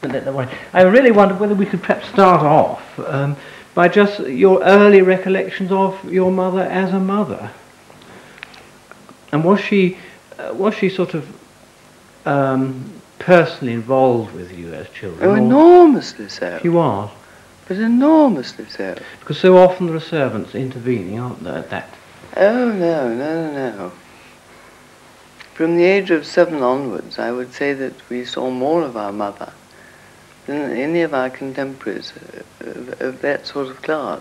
I really wondered whether we could perhaps start off by just your early recollections of your mother as a mother. And was she sort of personally involved with you as children? Oh, enormously so. She was? But enormously so. Because so often there are servants intervening, aren't there, at that? Oh, no. From the age of 7 onwards, I would say that we saw more of our mother than any of our contemporaries of that sort of class.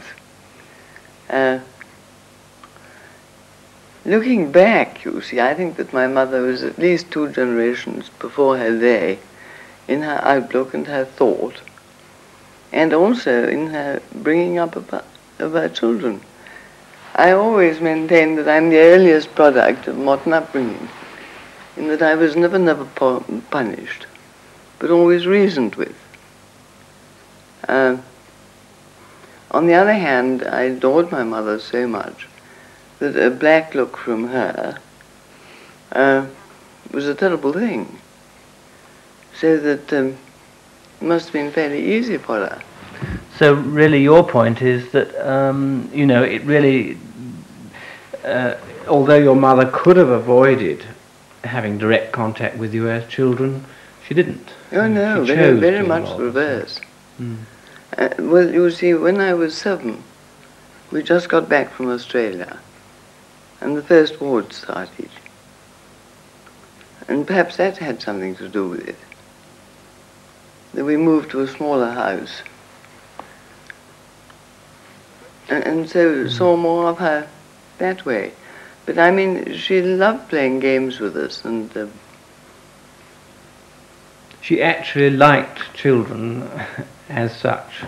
Looking back, you see, I think that my mother was at least 2 generations before her day in her outlook and her thought, and also in her bringing up of her children. I always maintain that I'm the earliest product of modern upbringing, in that I was never punished, but always reasoned with. On the other hand, I adored my mother so much that a black look from her was a terrible thing. So that it must have been fairly easy for her. So really your point is that, it really, although your mother could have avoided having direct contact with you as children, she didn't. Oh no, very much the reverse. Well, you see, when I was 7, we just got back from Australia, and the First War had started. And perhaps that had something to do with it. That we moved to a smaller house. And so saw more of her that way. But I mean, she loved playing games with us, and she actually liked children as such,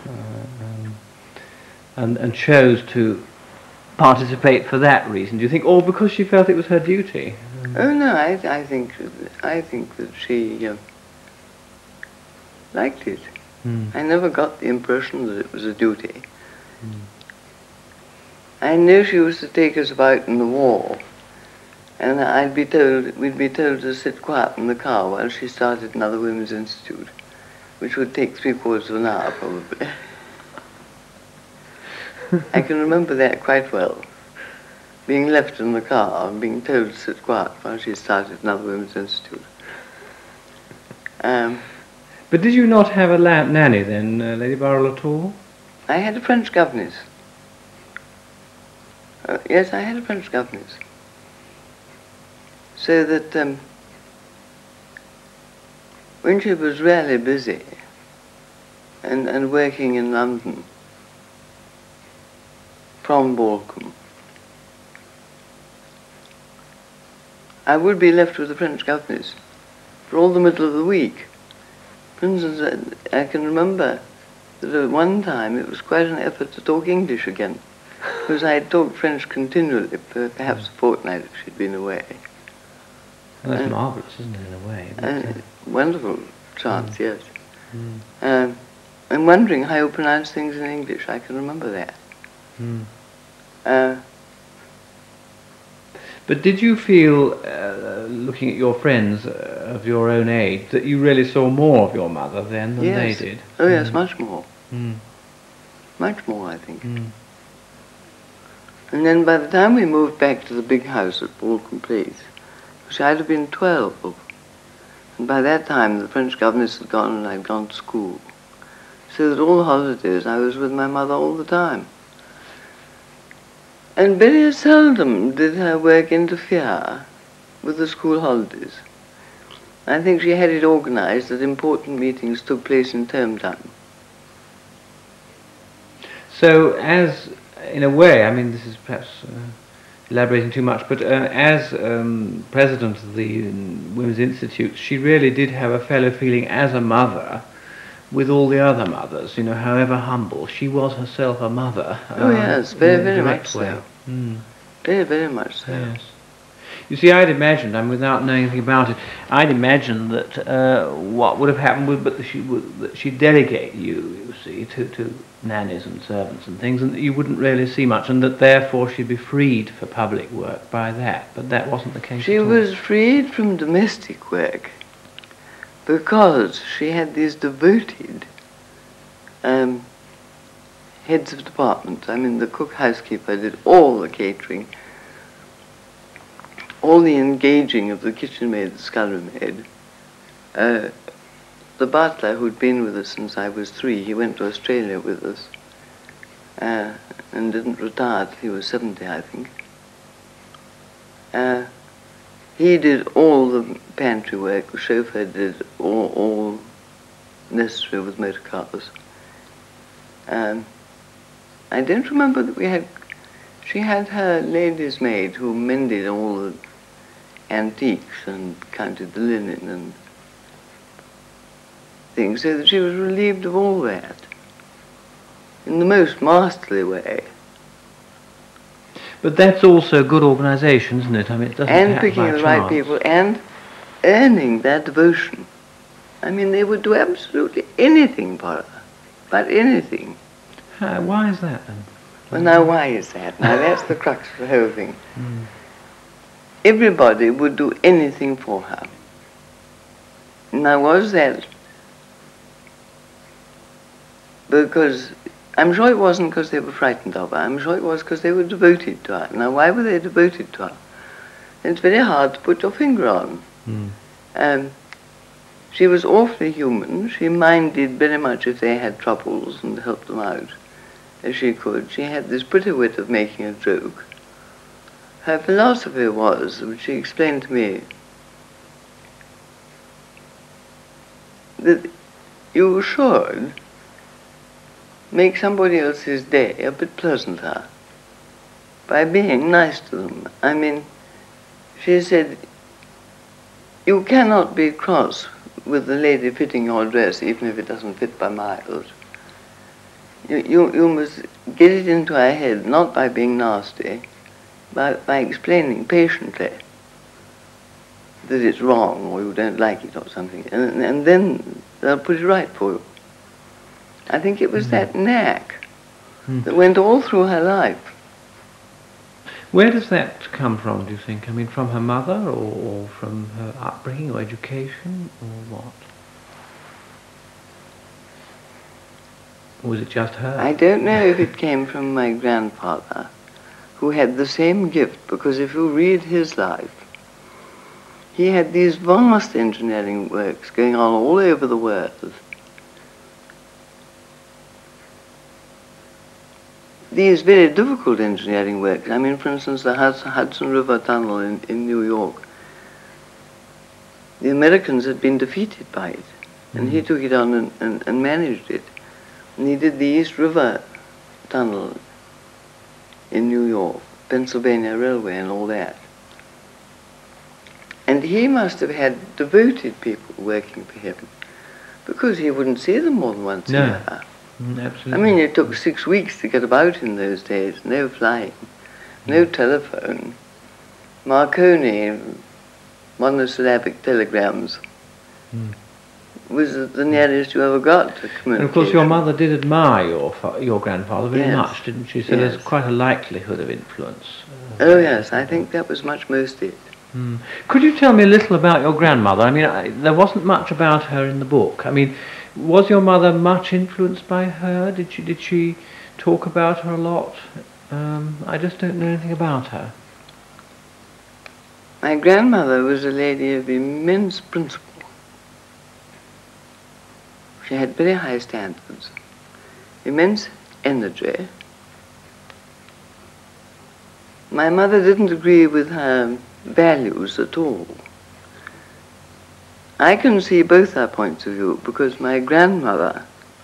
and chose to participate for that reason. Do you think, or because she felt it was her duty? Oh no, I think that she liked it. I never got the impression that it was a duty. I know she used to take us about in the war, and we'd be told to sit quiet in the car while she started another women's institute, which would take 3/4 of an hour probably. I can remember that quite well, being left in the car and being told to sit quiet while she started another women's institute. But did you not have a nanny then, Lady Burrell, at all? I had a French governess. Yes, I had a French governess. So that when she was really busy and working in London from Balcombe, I would be left with the French governess for all the middle of the week. For instance, I can remember that at one time it was quite an effort to talk English again, because I had talked French continually for perhaps a fortnight if she'd been away. Well, that's marvellous, isn't it, in a way? Wonderful chance, yes. I'm wondering how you pronounce things in English. I can remember that. But did you feel, looking at your friends of your own age, that you really saw more of your mother then than they did? Oh yes, much more. Much more, I think. And then by the time we moved back to the big house at Balcombe Place, which I'd have been 12, and by that time the French governess had gone and I'd gone to school, so that all the holidays I was with my mother all the time. And very seldom did her work interfere with the school holidays. I think she had it organized that important meetings took place in term time. So as, in a way, I mean this is perhaps elaborating too much, but as president of the Women's Institute, she really did have a fellow feeling as a mother with all the other mothers, however humble. She was herself a mother. Oh yes, very much so. Very much so. Yes. You see, I'd imagined, without knowing anything about it, I'd imagined that what would have happened would, that she'd delegate you see, to nannies and servants and things, and that you wouldn't really see much, and that therefore she'd be freed for public work by that. But that wasn't the case. She was freed from domestic work because she had these devoted heads of departments. I mean, the cook housekeeper did all the catering, all the engaging of the kitchen maid, the scullery maid. The butler, who'd been with us since I was 3, he went to Australia with us and didn't retire till he was 70, I think. He did all the pantry work. The chauffeur did all necessary with motor cars. I don't remember that she had her lady's maid who mended all the antiques and counted the linen and things, so that she was relieved of all that in the most masterly way. But that's also good organisation, isn't it? I mean, it doesn't and happen picking by the chance. right people and earning their devotion. I mean, they would do absolutely anything for her, but anything. Why is that then? Well, now, why is that? Now, that's the crux of the whole thing. Everybody would do anything for her. Now, was that because, I'm sure it wasn't because they were frightened of her. I'm sure it was because they were devoted to her. Now, why were they devoted to her? It's very hard to put your finger on. She was awfully human. She minded very much if they had troubles and helped them out as she could. She had this pretty wit of making a joke. Her philosophy was, which she explained to me, that you should make somebody else's day a bit pleasanter by being nice to them. I mean, she said, you cannot be cross with the lady fitting your dress, even if it doesn't fit by miles. You must get it into her head, not by being nasty, but by explaining patiently that it's wrong or you don't like it or something, and then they'll put it right for you. I think it was that knack that went all through her life. Where does that come from, do you think? I mean, from her mother or from her upbringing or education or what? Or was it just her? I don't know if it came from my grandfather, who had the same gift, because if you read his life, he had these vast engineering works going on all over the world. These very difficult engineering works, I mean, for instance, the Hudson River Tunnel in New York. The Americans had been defeated by it, and he took it on and managed it. And he did the East River Tunnel in New York, Pennsylvania Railway and all that. And he must have had devoted people working for him, because he wouldn't see them more than once a year. Absolutely. I mean, it took 6 weeks to get about in those days. No flying, no telephone. Marconi, monosyllabic telegrams, was the nearest you ever got to communication. And of course your mother did admire your grandfather very Yes. much, didn't she? So Yes. there's quite a likelihood of influence. Oh yes, I think that was most it. Could you tell me a little about your grandmother? I mean, there wasn't much about her in the book. I mean, was your mother much influenced by her? Did she talk about her a lot? I just don't know anything about her. My grandmother was a lady of immense principle. She had very high standards, immense energy. My mother didn't agree with her values at all. I can see both our points of view, because my grandmother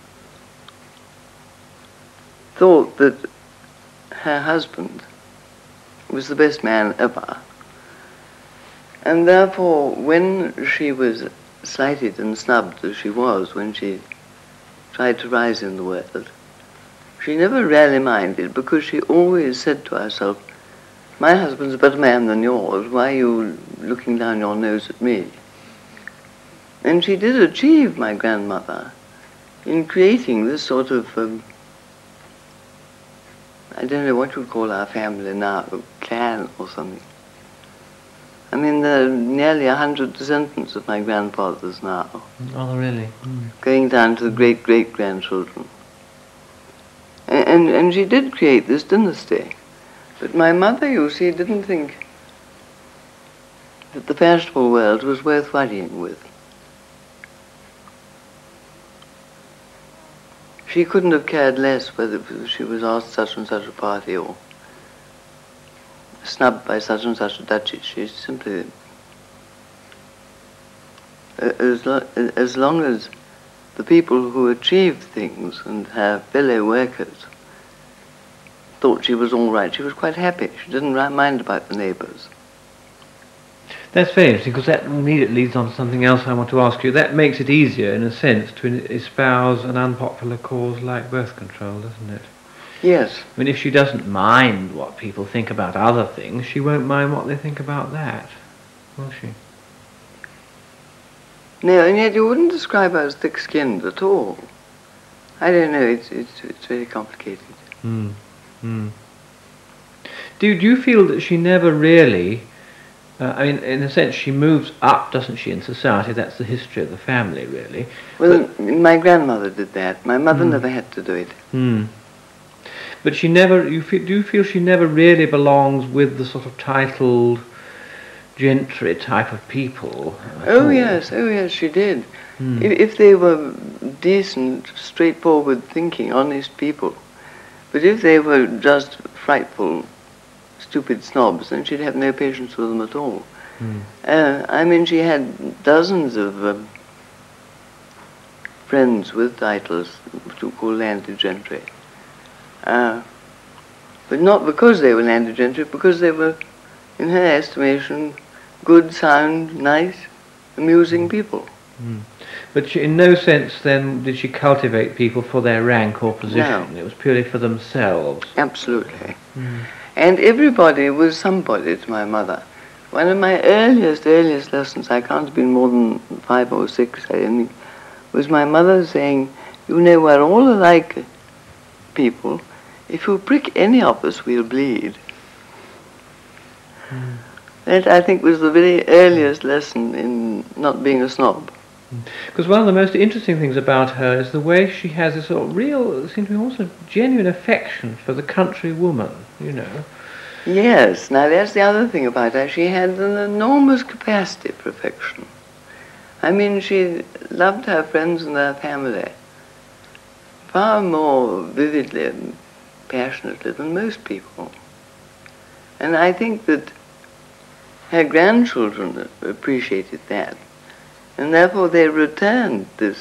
thought that her husband was the best man ever. And therefore, when she was slighted and snubbed as she was when she tried to rise in the world, she never really minded, because she always said to herself, my husband's a better man than yours, why are you looking down your nose at me? And she did achieve, my grandmother, in creating this sort of, I don't know what you'd call our family now, clan or something. I mean, there are nearly 100 descendants of my grandfathers now, Oh, really? going down to the great-great-grandchildren. And she did create this dynasty. But my mother, you see, didn't think that the fashionable world was worth worrying with. She couldn't have cared less whether she was asked such and such a party or snubbed by such and such a duchess. She simply, as long as the people who achieved things and her fellow workers thought she was all right, she was quite happy. She didn't mind about the neighbours. That's very interesting, because that immediately leads on to something else I want to ask you. That makes it easier, in a sense, to espouse an unpopular cause like birth control, doesn't it? Yes. I mean, if she doesn't mind what people think about other things, she won't mind what they think about that, will she? No, and yet you wouldn't describe her as thick-skinned at all. I don't know, it's very complicated. Do you feel that she never really... I mean, in a sense, she moves up, doesn't she, in society? That's the history of the family, really. Well, my grandmother did that. My mother never had to do it. But she never... do you feel she never really belongs with the sort of titled gentry type of people? Oh yes, she did. If they were decent, straightforward thinking, honest people. But if they were just frightful, stupid snobs, then she'd have no patience with them at all. I mean, she had dozens of friends with titles, which we call landed gentry. But not because they were landed gentry, because they were, in her estimation, good, sound, nice, amusing people. But she, in no sense, then, did she cultivate people for their rank or position? No. It was purely for themselves. Absolutely. And everybody was somebody to my mother. One of my earliest lessons, I can't have been more than 5 or 6, I think, was my mother saying, you know, we're all alike people. If you prick any of us, we'll bleed. That, I think, was the very earliest lesson in not being a snob. Because one of the most interesting things about her is the way she has a sort of real, seems to be also genuine affection for the country woman, you know. Yes, now that's the other thing about her. She had an enormous capacity for affection. I mean, she loved her friends and her family far more vividly and passionately than most people. And I think that her grandchildren appreciated that. And therefore they returned this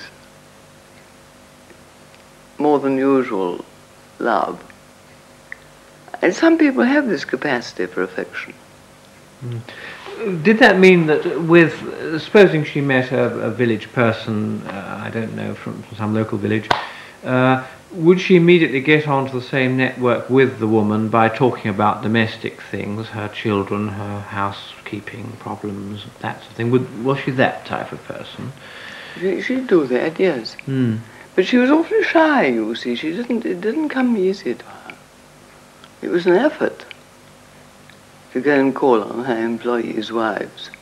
more than usual love. And some people have this capacity for affection. Did that mean that with, supposing she met a village person, I don't know, from some local village, would she immediately get onto the same network with the woman by talking about domestic things, her children, her housekeeping problems, that sort of thing? Was she that type of person? She'd do that, yes. But she was awfully shy, you see. It didn't come easy to her. It was an effort to go and call on her employees' wives.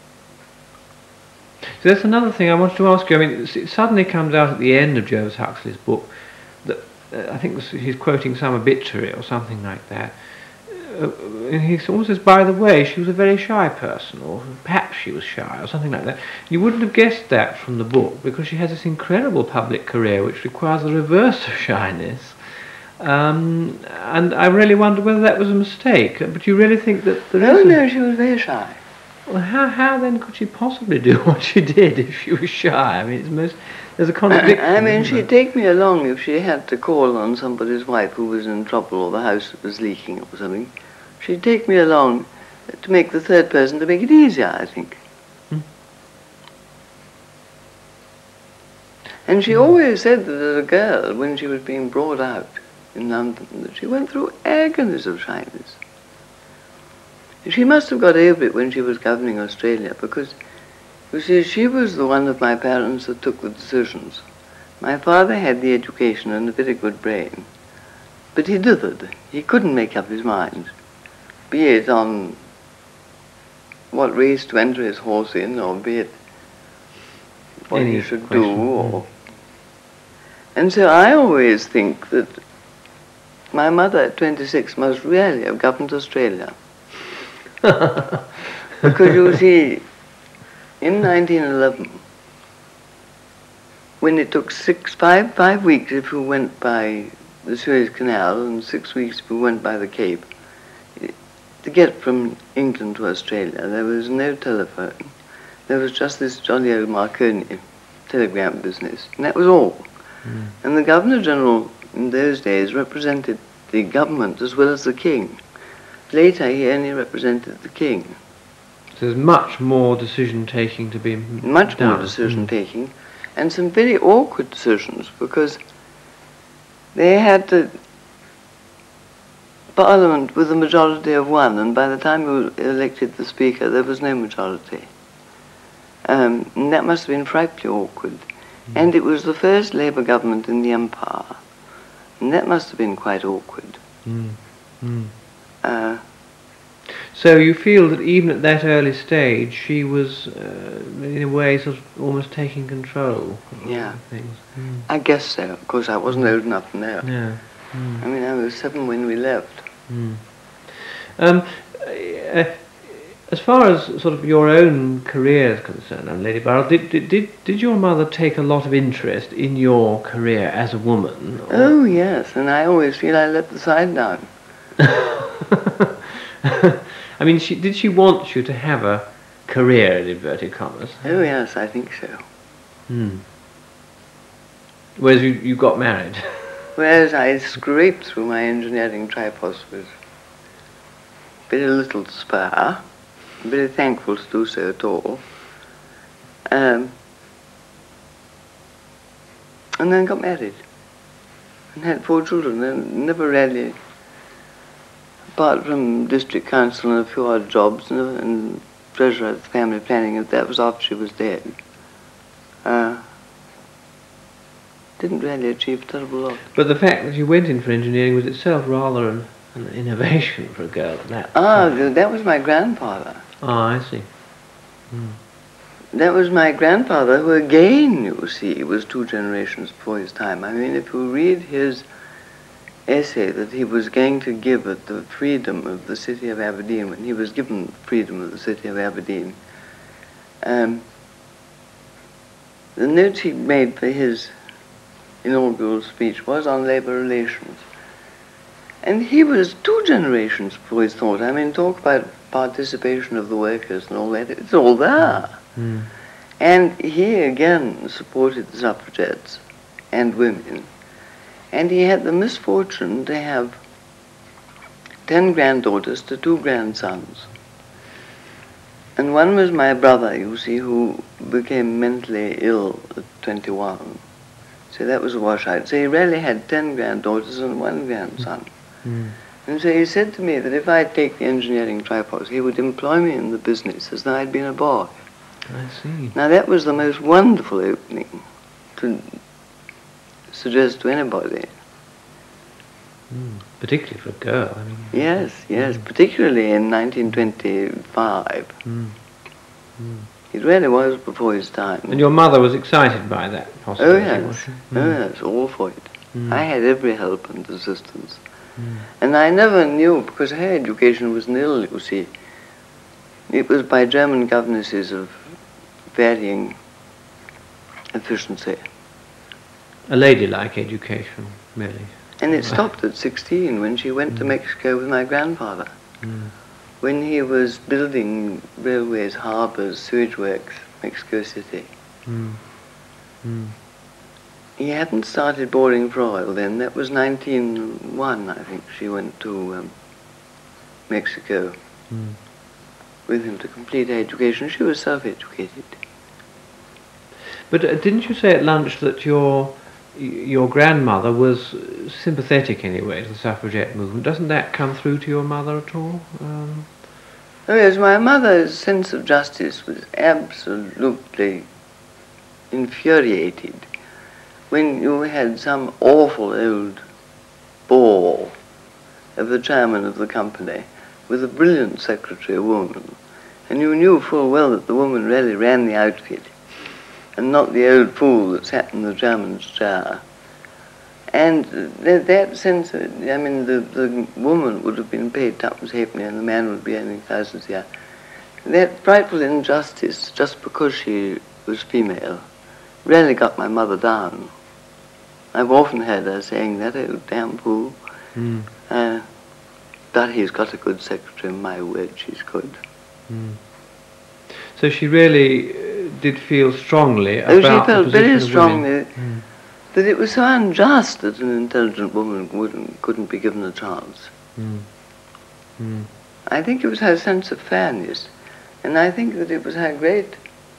So that's another thing I wanted to ask you. I mean, it suddenly comes out at the end of Jervis Huxley's book that I think he's quoting some obituary or something like that. And he almost says, by the way, she was a very shy person, or perhaps she was shy, or something like that. You wouldn't have guessed that from the book, because she has this incredible public career which requires the reverse of shyness. And I really wonder whether that was a mistake. But you really think that there is... No, she was very shy. Well, how then could she possibly do what she did if she was shy? I mean, there's a contradiction. I mean, she'd take me along if she had to call on somebody's wife who was in trouble or the house was leaking or something. She'd take me along to make the third person, to make it easier, I think. And she always said that as a girl, when she was being brought out in London, that she went through agonies of shyness. She must have got over it when she was governing Australia, because, you see, she was the one of my parents that took the decisions. My father had the education and a very good brain, but he dithered. He couldn't make up his mind, be it on what race to enter his horse in, or be it what he should do. Or and so I always think that my mother at 26 must really have governed Australia. Because you see, in 1911, when it took 5 weeks if you went by the Suez Canal and 6 weeks if you went by the Cape, to get from England to Australia, there was no telephone. There was just this jolly old Marconi telegram business, and that was all. And the Governor-General in those days represented the government as well as the king. Later, he only represented the king. So there's much more decision-taking to be done. Much more decision-taking, and some very awkward decisions, because they had the Parliament with a majority of one, and by the time you elected the Speaker, there was no majority. And that must have been frightfully awkward. And it was the first Labour government in the Empire, and that must have been quite awkward. So you feel that even at that early stage, she was, in a way, sort of almost taking control of things. I guess so. Of course, I wasn't old enough to know. Yeah. I mean, I was 7 when we left. As far as sort of your own career is concerned, Lady Burrell, did your mother take a lot of interest in your career as a woman? Or? Oh, yes, and I always feel I let the side down. I mean, did she want you to have a career, in inverted commas? Oh, yes, I think so. Whereas you got married? Whereas I scraped through my engineering tripos with very little spur. I'm very thankful to do so at all. And then got married and had 4 children, and never really, apart from district council and a few odd jobs and treasurer at the family planning, and that was after she was dead, didn't really achieve a terrible lot. But the fact that you went in for engineering was itself rather an innovation for a girl at that time. That was my grandfather. I see. That was my grandfather, who again, you see, was 2 generations before his time. I mean, if you read his essay that he was going to give at the freedom of the city of Aberdeen, when he was given freedom of the city of Aberdeen, the note he made for his inaugural speech was on labour relations. And he was 2 generations before his thought. I mean, talk about participation of the workers and all that, it's all there. And he again supported the suffragettes and women. And he had the misfortune to have 10 granddaughters to 2 grandsons. And one was my brother, you see, who became mentally ill at 21. So that was a washout. So he really had 10 granddaughters and 1 grandson. And so he said to me that if I'd take the engineering tripos, he would employ me in the business as though I'd been a boy. I see. Now that was the most wonderful opening to suggest to anybody. Particularly for a girl. I mean. Yes, particularly in 1925. It really was before his time. And your mother was excited by that possibility, was she? Oh yes, all for it. I had every help and assistance. And I never knew, because her education was nil, you see. It was by German governesses of varying efficiency. A ladylike education, really. And it stopped at 16 when she went to Mexico with my grandfather. When he was building railways, harbours, sewage works, Mexico City. He hadn't started boring for oil then. That was 1901, I think. She went to Mexico with him to complete her education. She was self-educated. But didn't you say at lunch that your grandmother was sympathetic anyway to the suffragette movement? Doesn't that come through to your mother at all? Oh yes, my mother's sense of justice was absolutely infuriated when you had some awful old bore of the chairman of the company with a brilliant secretary, a woman, And you knew full well that the woman really ran the outfit, and not the old fool that sat in the German's chair. And that sense, I mean, the woman would have been paid tuppence halfpenny and the man would be earning thousands a year. That frightful injustice, just because she was female, really got my mother down. I've often heard her saying that, oh, damn fool. But he's got a good secretary, my word, she's good. So she really did feel strongly about she felt the position very of strongly women. that it was so unjust that an intelligent woman couldn't be given a chance. I think it was her sense of fairness, and I think that it was her great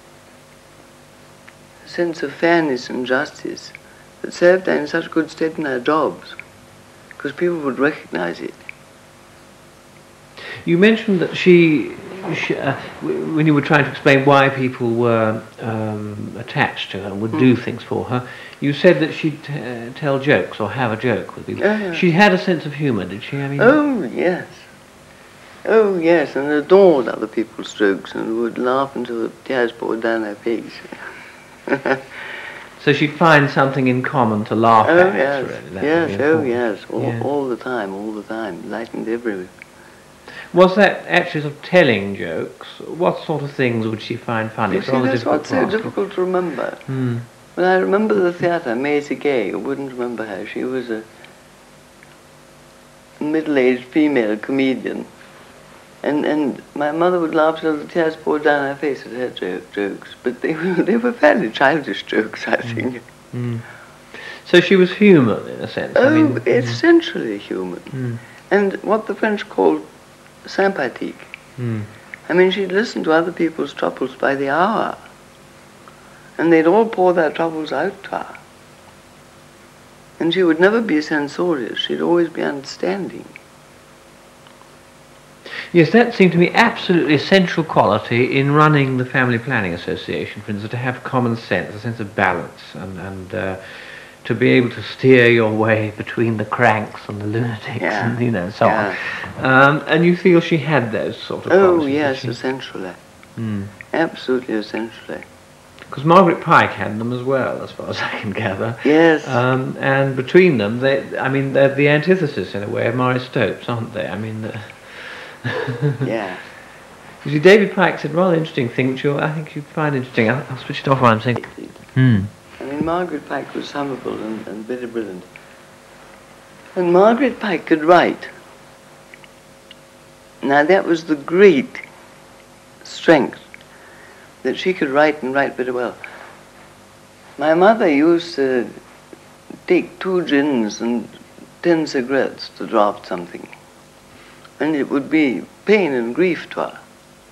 sense of fairness and justice that served her in such good stead in her jobs, because people would recognize it. You mentioned that when you were trying to explain why people were attached to her and would do things for her, you said that she'd tell jokes or have a joke with people. Yeah. She had a sense of humour, did she? I mean, oh, yes. Oh, yes, and adored other people's jokes and would laugh until the tears poured down her face. So she'd find something in common to laugh at. Yes. Really. Yes, all the time, lightened everywhere. Was that actually sort of telling jokes? What sort of things would she find funny? You see, that's what's so difficult to remember. But I remember the theatre, Maisie Gay. I wouldn't remember her. She was a middle-aged female comedian. And my mother would laugh till the tears poured down her face at her jokes. But they were fairly childish jokes, I think. So she was human, in a sense. Oh, I mean, essentially human. And what the French called sympathique. I mean, she'd listen to other people's troubles by the hour. And they'd all pour their troubles out to her. And she would never be censorious. She'd always be understanding. Yes, that seemed to me absolutely essential quality in running the Family Planning Association, for instance, to have common sense, a sense of balance, and to be able to steer your way between the cranks and the lunatics, and so on. And you feel she had those sort of qualities? Oh, yes, essentially. Absolutely essentially. Because Margaret Pike had them as well, as far as I can gather. Yes. And between them, they're the antithesis, in a way, of Maurice Stopes, aren't they? I mean... Yeah. You see, David Pike said a rather interesting thing, which I think you'd find interesting. I'll switch it off while I'm saying. I mean, Margaret Pike was hummable and very brilliant. And Margaret Pike could write. Now, that was the great strength, that she could write and write very well. My mother used to take 2 gins and 10 cigarettes to draft something. And it would be pain and grief to her.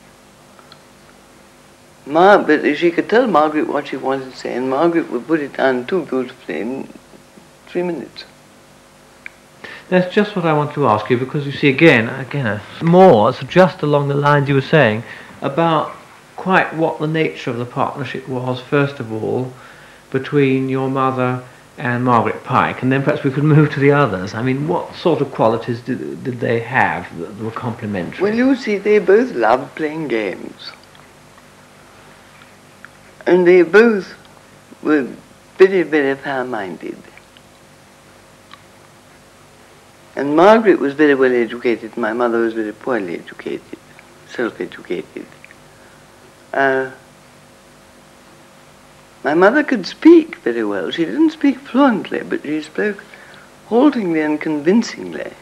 But she could tell Margaret what she wanted to say, and Margaret would put it down too beautifully in 3 minutes. That's just what I want to ask you, because you see, again, more, so just along the lines you were saying, about quite what the nature of the partnership was, first of all, between your mother and Margaret Pike, and then perhaps we could move to the others. I mean, what sort of qualities did they have that were complementary? Well, you see, they both loved playing games. And they both were very, very fair-minded. And Margaret was very well educated, my mother was very poorly educated, self-educated. My mother could speak very well. She didn't speak fluently, but she spoke haltingly and convincingly.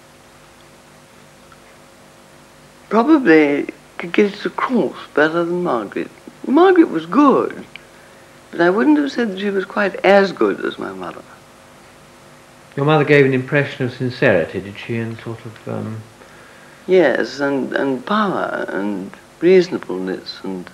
Probably could get it across better than Margaret. Margaret was good, but I wouldn't have said that she was quite as good as my mother. Your mother gave an impression of sincerity, did she, and sort of... Yes, and power, and reasonableness, and...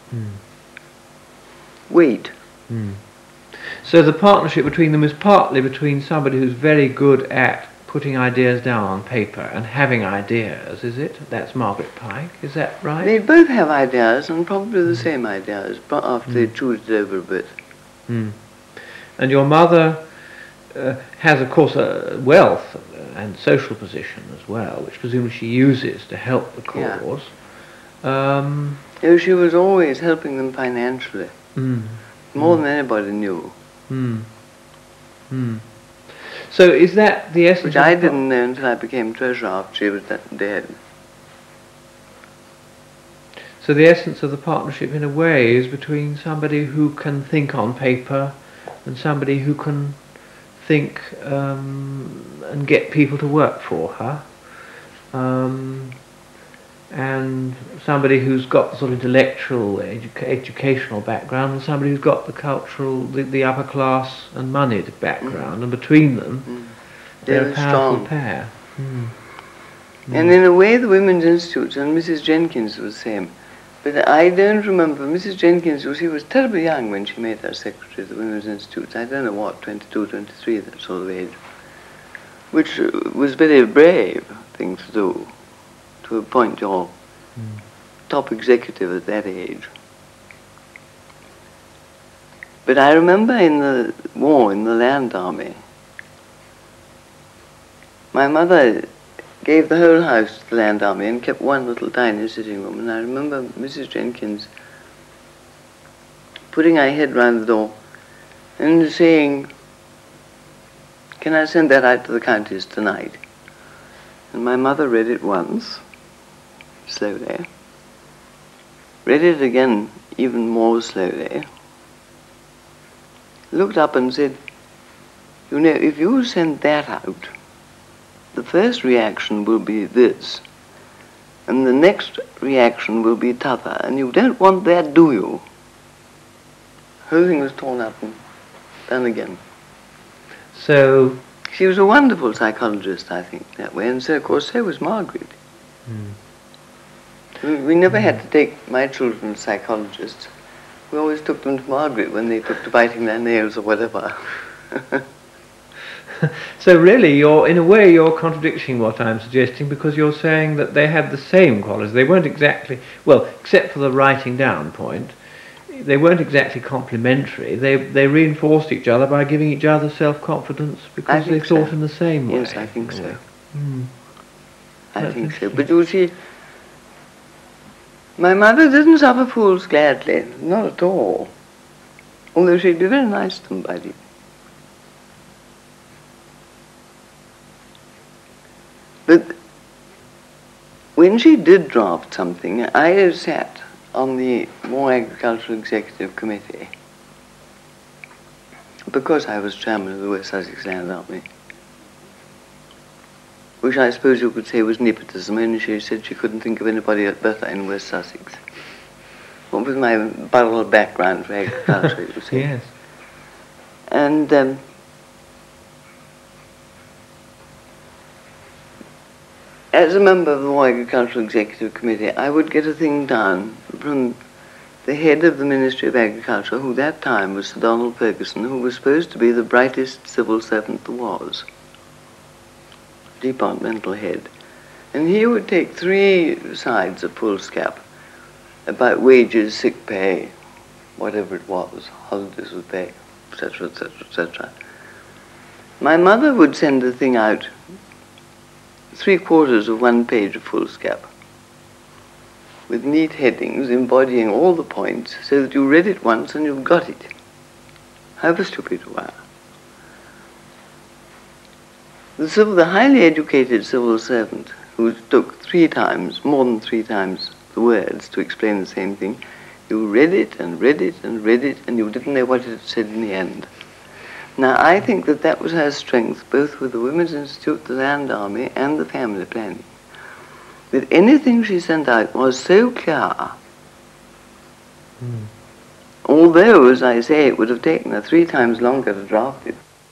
weight. So the partnership between them is partly between somebody who's very good at putting ideas down on paper and having ideas, is it? That's Margaret Pike, is that right? They both have ideas, and probably the same ideas, but after they chewed it over a bit. And your mother has, of course, a wealth and social position as well, which presumably she uses to help the cause. She was always helping them financially, more than anybody knew. So is that the essence? Which I didn't know until I became treasurer after she was dead. So the essence of the partnership, in a way, is between somebody who can think on paper and somebody who can think and get people to work for her, and somebody who's got the sort of intellectual, educational background, and somebody who's got the cultural, the upper class and moneyed background, and between them, they're a powerful pair. And in a way, the Women's Institute, and Mrs. Jenkins was the same. But I don't remember, Mrs. Jenkins, she was terribly young when she made her secretary of the Women's Institute. I don't know what, 22, 23, that sort of age. Which was a very brave thing to do, to appoint your top executive at that age. But I remember in the war, in the Land Army, my mother gave the whole house to the Land Army and kept one little tiny sitting room. And I remember Mrs. Jenkins putting her head round the door and saying, "Can I send that out to the counties tonight?" And my mother read it once, slowly, read it again even more slowly, looked up and said, "You know, if you send that out, the first reaction will be this, and the next reaction will be t'other, and you don't want that, do you?" The whole thing was torn up and done again. So she was a wonderful psychologist, I think, that way, and so, of course, so was Margaret. We never had to take my children to psychologists. We always took them to Margaret when they took to biting their nails or whatever. So really, in a way, you're contradicting what I'm suggesting, because you're saying that they had the same qualities. They weren't exactly, well, except for the writing down point, they weren't exactly complementary. They reinforced each other by giving each other self-confidence because they thought in the same way. Yes, I think so. I think so. But you see, my mother didn't suffer fools gladly, not at all. Although she'd be very nice to them, by the way. But when she did draft something, I sat on the War Agricultural Executive Committee because I was chairman of the West Sussex Land Army, which I suppose you could say was nepotism, only she said she couldn't think of anybody better in West Sussex. What was my borough background for agriculture, you see? Yes. And as a member of the War Agricultural Executive Committee, I would get a thing down from the head of the Ministry of Agriculture, who that time was Sir Donald Ferguson, who was supposed to be the brightest civil servant there was, departmental head. And he would take 3 sides of foolscap about wages, sick pay, whatever it was, holidays with pay, etc., etc., etc. My mother would send the thing out 3/4 of 1 page of foolscap, with neat headings embodying all the points, so that you read it once and you've got it, however stupid you are. The highly educated civil servant, who took 3 times, more than 3 times, the words to explain the same thing, you read it and read it and read it, and you didn't know what it said in the end. Now, I think that that was her strength, both with the Women's Institute, the Land Army, and the family planning. That anything she sent out was so clear, although, as I say, it would have taken her 3 times longer to draft it.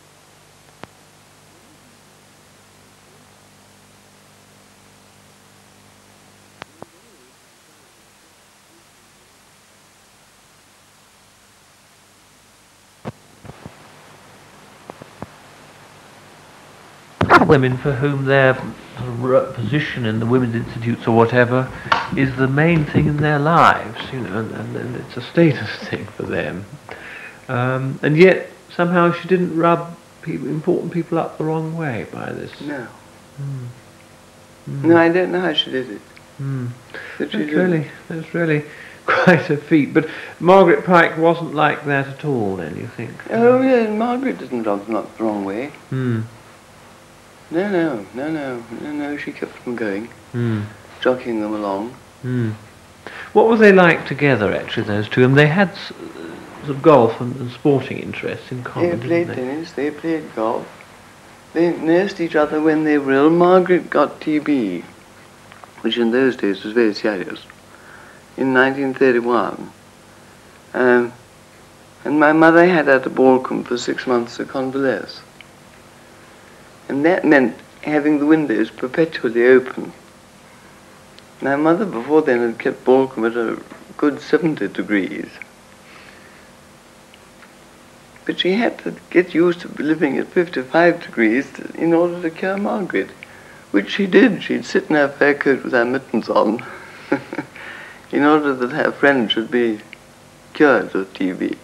Women for whom their position in the women's institutes or whatever is the main thing in their lives, you know, and it's a status thing for them. And yet somehow she didn't rub important people up the wrong way by this. No. No, I don't know how she did it. Mm. That she did. That's really quite a feat. But Margaret Pike wasn't like that at all, then, you think? Oh, yeah, Margaret didn't rub them up the wrong way. Mm. No, she kept them going, jockeying them along. Mm. What were they like together, actually, those two? And they had sort of golf and sporting interests in common, They played didn't they? tennis, they played golf. They nursed each other when they were ill. Margaret got TB, which in those days was very serious, in 1931. And my mother had her to Balcombe for 6 months to convalesce. And that meant having the windows perpetually open. My mother before then had kept Balcombe at a good 70 degrees. But she had to get used to living at 55 degrees in order to cure Margaret, which she did. She'd sit in her fur coat with her mittens on in order that her friend should be cured of TB.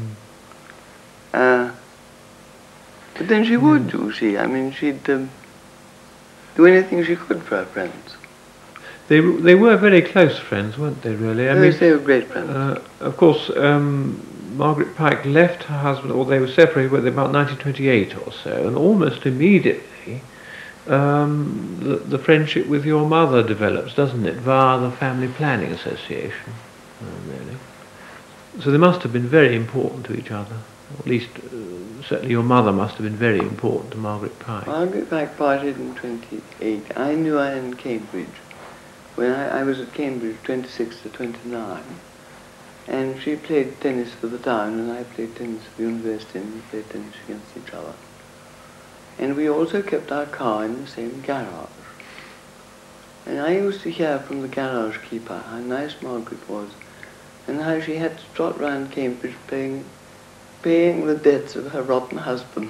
But then she would, you see. I mean, she'd do anything she could for her friends. They were very close friends, weren't they, really? I mean, They were great friends. Of course, Margaret Pike left her husband, or they were separated with about 1928 or so, and almost immediately the friendship with your mother develops, doesn't it, via the Family Planning Association, really. So they must have been very important to each other. Or at least, certainly your mother must have been very important to Margaret Pike. Margaret Pike parted in 28. I knew her in Cambridge. When I was at Cambridge 26 to 29. And she played tennis for the town, and I played tennis for the university, and we played tennis against each other. And we also kept our car in the same garage. And I used to hear from the garage keeper how nice Margaret was, and how she had to trot round Cambridge paying the debts of her rotten husband.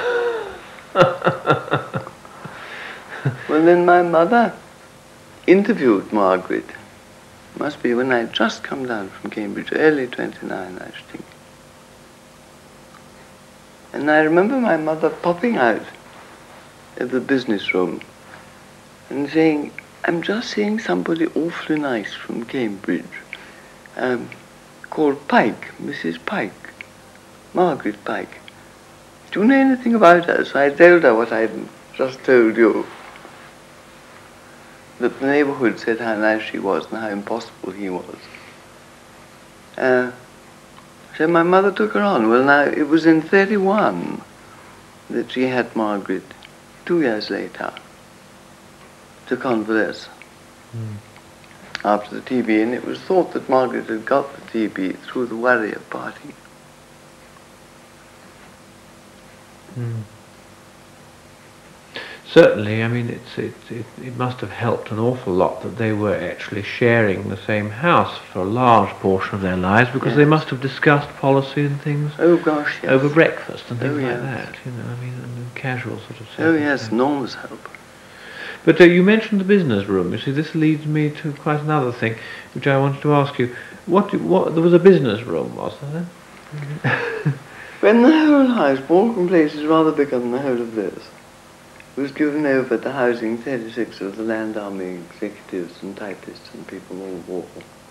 Well, then my mother interviewed Margaret. Must be when I'd just come down from Cambridge, early 29, I should think. And I remember my mother popping out of the business room and saying, I'm just seeing somebody awfully nice from Cambridge, called Pike, Mrs. Pike, Margaret Pike. Do you know anything about her? So I told her what I'd just told you. That the neighborhood said how nice she was and how impossible he was. So my mother took her on. Well, now, it was in 31 that she had Margaret, 2 years later, to convalesce after the TB, and it was thought that Margaret had got the TB through the worry of parting. Certainly, I mean, it must have helped an awful lot that they were actually sharing the same house for a large portion of their lives, because they must have discussed policy and things over breakfast and things like that, you know, I mean, and casual sort of stuff. Oh yes, enormous help. But you mentioned the business room. You see, this leads me to quite another thing, which I wanted to ask you. What there was a business room, was there? When the whole house, Balcombe Place is rather bigger than the whole of this, was given over to housing 36 of the Land Army executives and typists and people all war.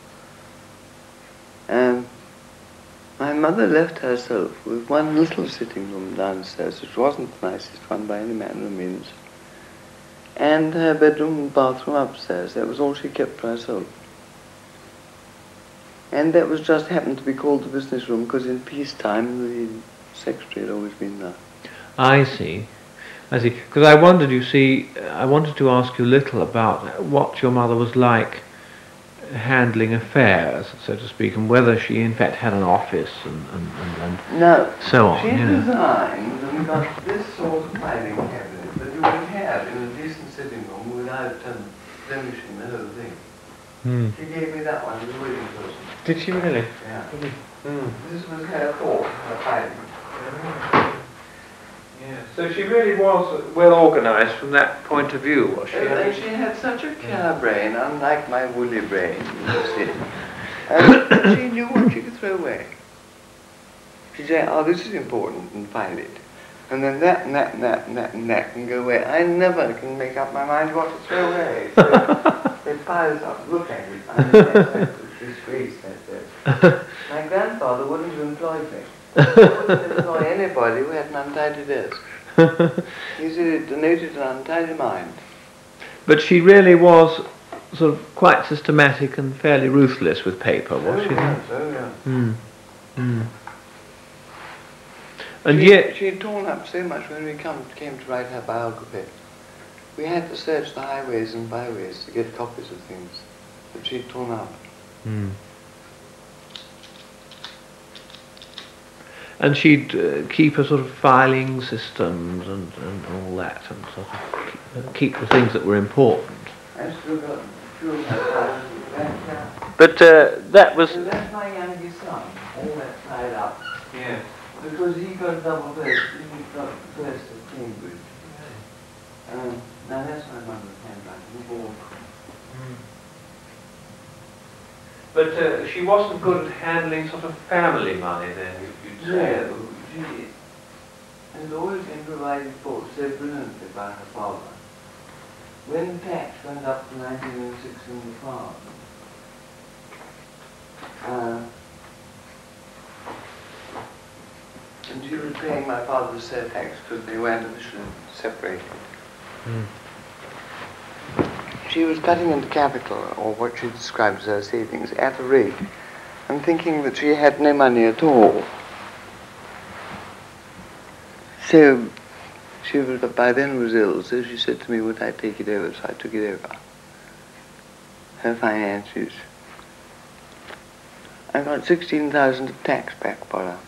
My mother left herself with one little sitting room downstairs, which wasn't the nicest one by any manner of means, and her bedroom and bathroom upstairs. That was all she kept for herself. And that was just happened to be called the business room because in peacetime the secretary had always been there. I see. Because I wondered, you see, I wanted to ask you a little about what your mother was like handling affairs, so to speak, and whether she in fact had an office and no, so on. She designed and got this sort of filing cabinet that you would have in a decent sitting room without blemishing the whole thing. She gave me that one as a wedding present. Did she really? Yeah. This was her thought, her filing. Yeah. So she really was well organised from that point of view, was she? And she had such a clear brain, unlike my woolly brain, you see. And she knew what she could throw away. She'd say, oh, this is important, and file it. And then that can go away. I never can make up my mind what to throw away. So They piled up. Look at it. I'm a disgrace, that says. My grandfather wouldn't have employed me. He wouldn't employ anybody who had an untidy desk. He said it denoted an untidy mind. But she really was sort of quite systematic and fairly ruthless with paper, was she? Yes, oh yes. Mm. Mm. And yet she had torn up so much when we came to write her biography. We had to search the highways and byways to get copies of things that she'd torn up. Mm. And she'd keep a sort of filing systems and all that, and sort of keep the things that were important. I still got a few of her files back there. But that was... So that's my youngest son, all that tied up. Yes. Because he got double first, he got first at Cambridge. Now that's my mother's handwriting. But she wasn't good at handling sort of family money then, you'd say? No, she had always been provided for so brilliantly by her father. When tax went up to 1906 in the farm, and she was paying my father's sale tax because they weren't officially separated. Mm. She was cutting into capital, or what she describes as her savings, at a rate, and thinking that she had no money at all. So she was, by then was ill, so she said to me, would I take it over? So I took it over. Her finances. I got 16,000 of tax back for her.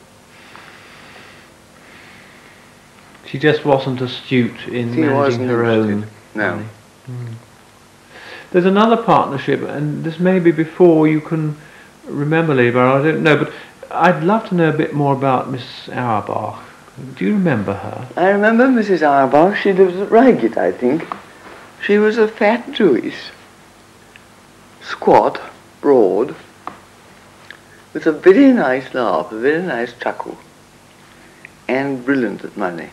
She just wasn't astute in managing her own money. Mm. There's another partnership, and this may be before you can remember, Lieber, I don't know, but I'd love to know a bit more about Miss Auerbach. Do you remember her? I remember Mrs. Auerbach. She lives at Reigate, I think. She was a fat Jewess, squat, broad, with a very nice laugh, a very nice chuckle, and brilliant at money.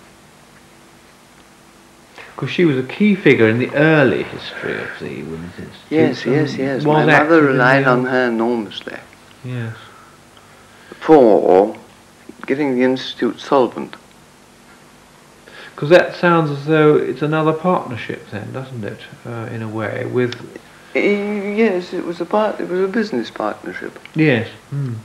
Because she was a key figure in the early history of the Women's Institute. Yes. My mother relied on her enormously. Yes. For getting the Institute solvent. Because that sounds as though it's another partnership then, doesn't it, in a way, with... Yes, it was a business partnership. Yes. Mm.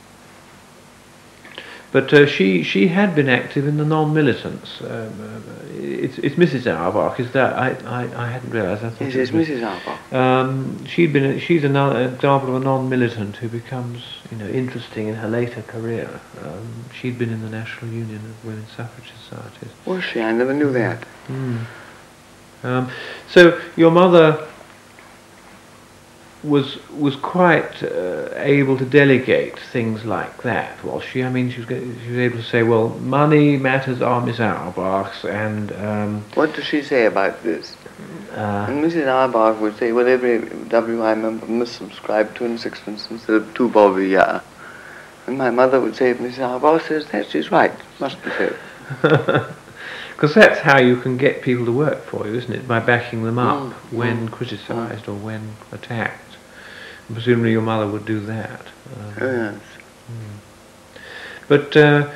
But she had been active in the non-militants. It's Mrs. Auerbach, is that? I hadn't realised. I thought yes, it's Mrs. Auerbach. She's another example of a non-militant who becomes, interesting in her later career. She'd been in the National Union of Women's Suffrage Societies. Was she? I never knew that. Mm. So your mother was quite able to delegate things like that, was she? I mean, she was able to say, well, money matters are Miss Auerbach's, and... what does she say about this? And Mrs. Auerbach would say, well, every WI member must subscribe 2 and 6pence instead of 2 bob a year. And my mother would say, if Mrs. Auerbach says that, she's right, must be so. Because that's how you can get people to work for you, isn't it? By backing them up when criticised or when attacked. And presumably your mother would do that. Yes. But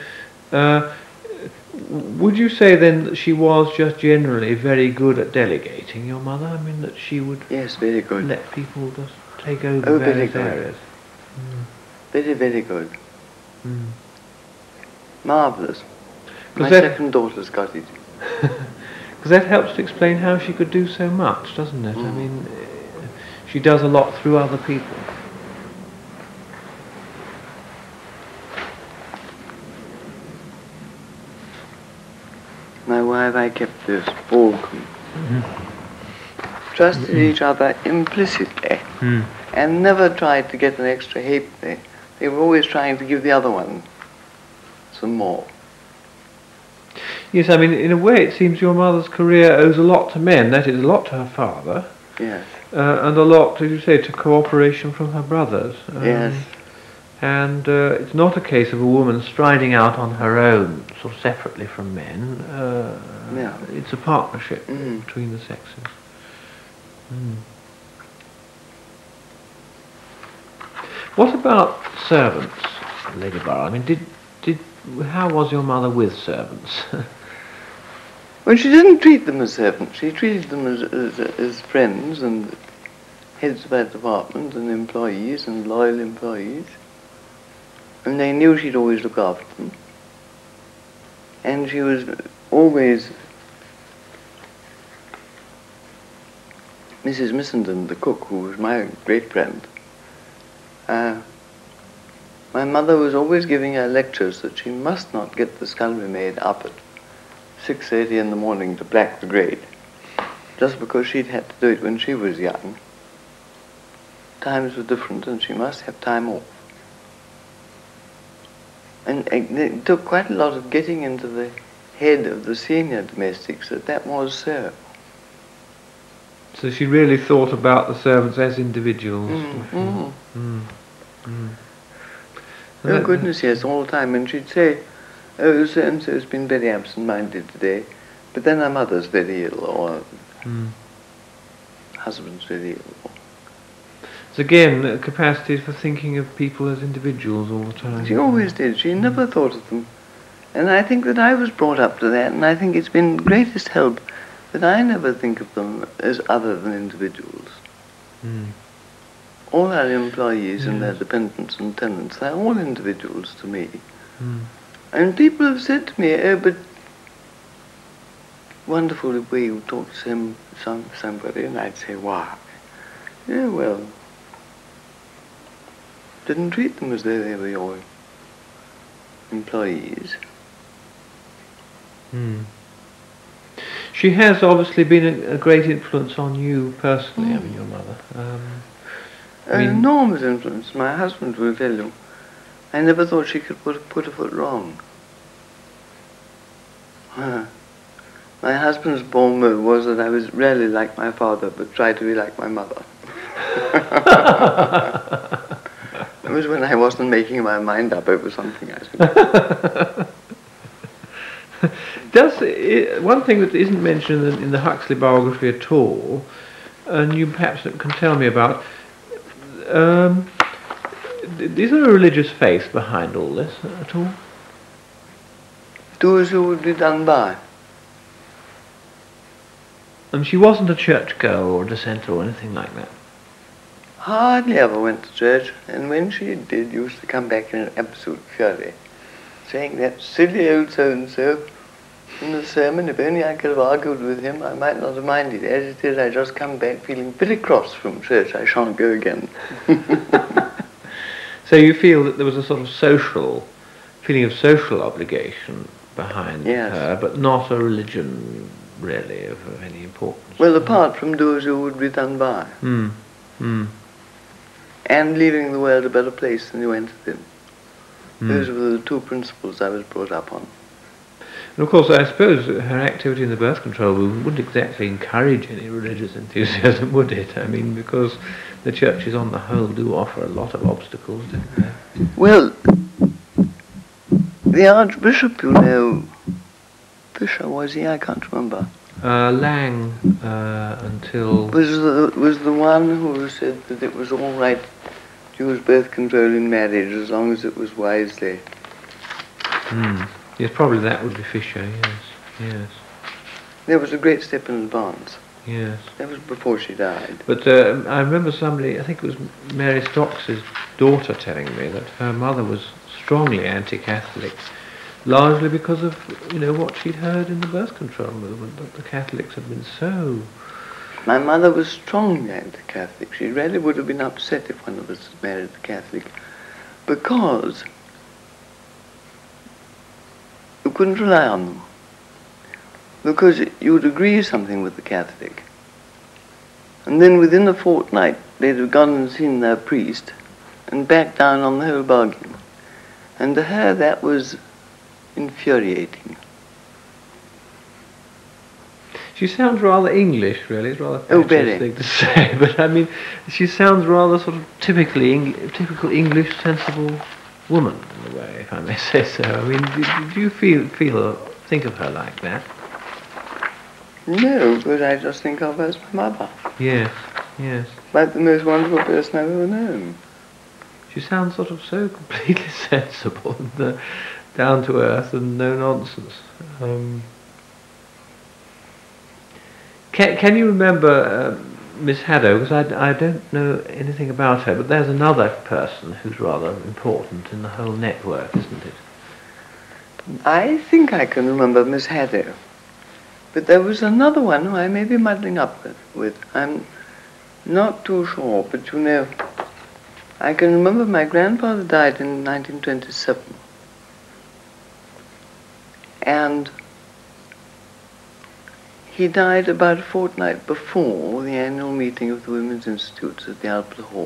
would you say then that she was just generally very good at delegating, your mother? I mean, that she would very good. Let people just take over various areas? Very, very good. Mm. Marvellous. My second daughter's got it. Because that helps to explain how she could do so much, doesn't it? I mean, she does a lot through other people. My wife, I kept this all trusted each other implicitly and never tried to get an extra halfpenny. They were always trying to give the other one some more. Yes, I mean, in a way it seems your mother's career owes a lot to men. That is, a lot to her father. Yes. And a lot, as you say, to cooperation from her brothers. Yes. And it's not a case of a woman striding out on her own, sort of separately from men. No. It's a partnership between the sexes. What about servants, Lady Burrough? I mean, how was your mother with servants? Well, she didn't treat them as servants. She treated them as friends and heads of her department and employees and loyal employees. And they knew she'd always look after them. And she was always... Mrs. Missenden, the cook, who was my great friend, my mother was always giving her lectures that she must not get the scullery maid up at 6:30 in the morning to black the grate, just because she'd had to do it when she was young. Times were different and she must have time off. And it took quite a lot of getting into the head of the senior domestics that was so. So she really thought about the servants as individuals. Oh goodness, yes, all the time. And she'd say, oh, so-and-so's been very absent-minded today, but then her mother's very ill, or husband's very ill. So again, a capacity for thinking of people as individuals all the time. She always did. She never thought of them. And I think that I was brought up to that, and I think it's been the greatest help that I never think of them as other than individuals. All our employees and their dependents and tenants, they're all individuals to me. And people have said to me, oh, but wonderful the way you talk to somebody, and I'd say, why? Yeah, well, didn't treat them as though they were your employees. She has obviously been a great influence on you personally, I mean, your mother. An enormous influence. My husband will tell you. I never thought she could put a foot wrong. My husband's bon mot was that I was rarely like my father, but tried to be like my mother. It was when I wasn't making my mind up over something, I suppose. One thing that isn't mentioned in the Huxley biography at all, and you perhaps can tell me about, is there a religious faith behind all this at all? Do as you would be done by. And she wasn't a church girl or a dissenter or anything like that? Hardly ever went to church, and when she did, used to come back in an absolute fury, saying that silly old so-and-so in the sermon, if only I could have argued with him, I might not have minded. As it is, I just come back feeling very cross from church. I shan't go again. So you feel that there was a sort of feeling of social obligation behind her, but not a religion really of any importance? Well, apart from do as you would be done by. And leaving the world a better place than you entered in. Those were the two principles I was brought up on. And of course, I suppose her activity in the birth control movement wouldn't exactly encourage any religious enthusiasm, would it? I mean, because the churches on the whole do offer a lot of obstacles, don't they? Well, the Archbishop, you know, Fisher was he? I can't remember. Lang, until... Was the one who said that it was all right to use birth control in marriage as long as it was wisely. Yes, probably that would be Fisher, yes. There was a great step in advance. Yes. That was before she died. But I remember somebody, I think it was Mary Stokes' daughter, telling me that her mother was strongly anti-Catholic, largely because of, what she'd heard in the birth control movement, that the Catholics had been so... My mother was strongly anti-Catholic. She really would have been upset if one of us had married a Catholic, because you couldn't rely on them. Because you would agree something with the Catholic, and then within a fortnight they'd have gone and seen their priest and backed down on the whole bargain. And to her that was infuriating. She sounds rather English, really. It's rather a very thing to say, but I mean, she sounds rather sort of typical English, sensible woman in a way, if I may say so. I mean, do you think of her like that? No, but I just think of her as my mother. Yes. Like the most wonderful person I've ever known. She sounds sort of so completely sensible and down to earth and no nonsense. Can you remember Miss Haddo? Because I don't know anything about her, but there's another person who's rather important in the whole network, isn't it? I think I can remember Miss Haddo. But there was another one who I may be muddling up with. I'm not too sure, but you know, I can remember my grandfather died in 1927. And he died about a fortnight before the annual meeting of the Women's Institutes at the Albert Hall.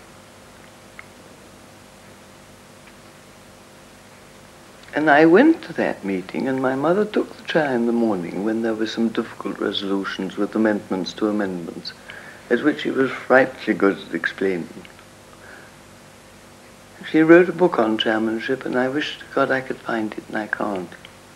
And I went to that meeting, and my mother took the chair in the morning when there were some difficult resolutions with amendments to amendments, at which she was frightfully good at explaining. She wrote a book on chairmanship, and I wish to God I could find it, and I can't.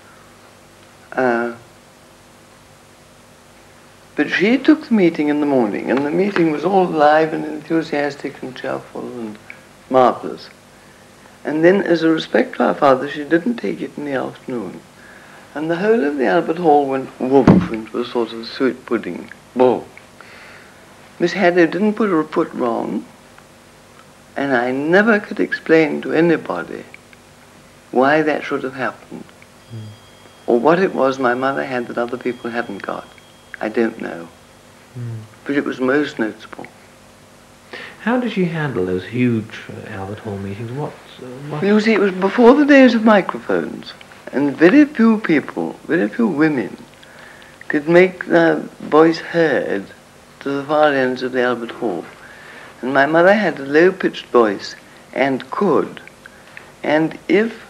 But she took the meeting in the morning, and the meeting was all alive and enthusiastic and cheerful and marvelous. And then, as a respect to our father, she didn't take it in the afternoon. And the whole of the Albert Hall went woof into a sort of suet pudding. Bull. Miss Haddo didn't put her foot wrong, and I never could explain to anybody why that should have happened, or what it was my mother had that other people hadn't got. I don't know. But it was most noticeable. How did she handle those huge Albert Hall meetings? What? You see, it was before the days of microphones, and very few people, very few women, could make their voice heard to the far ends of the Albert Hall. And my mother had a low-pitched voice, and could. And if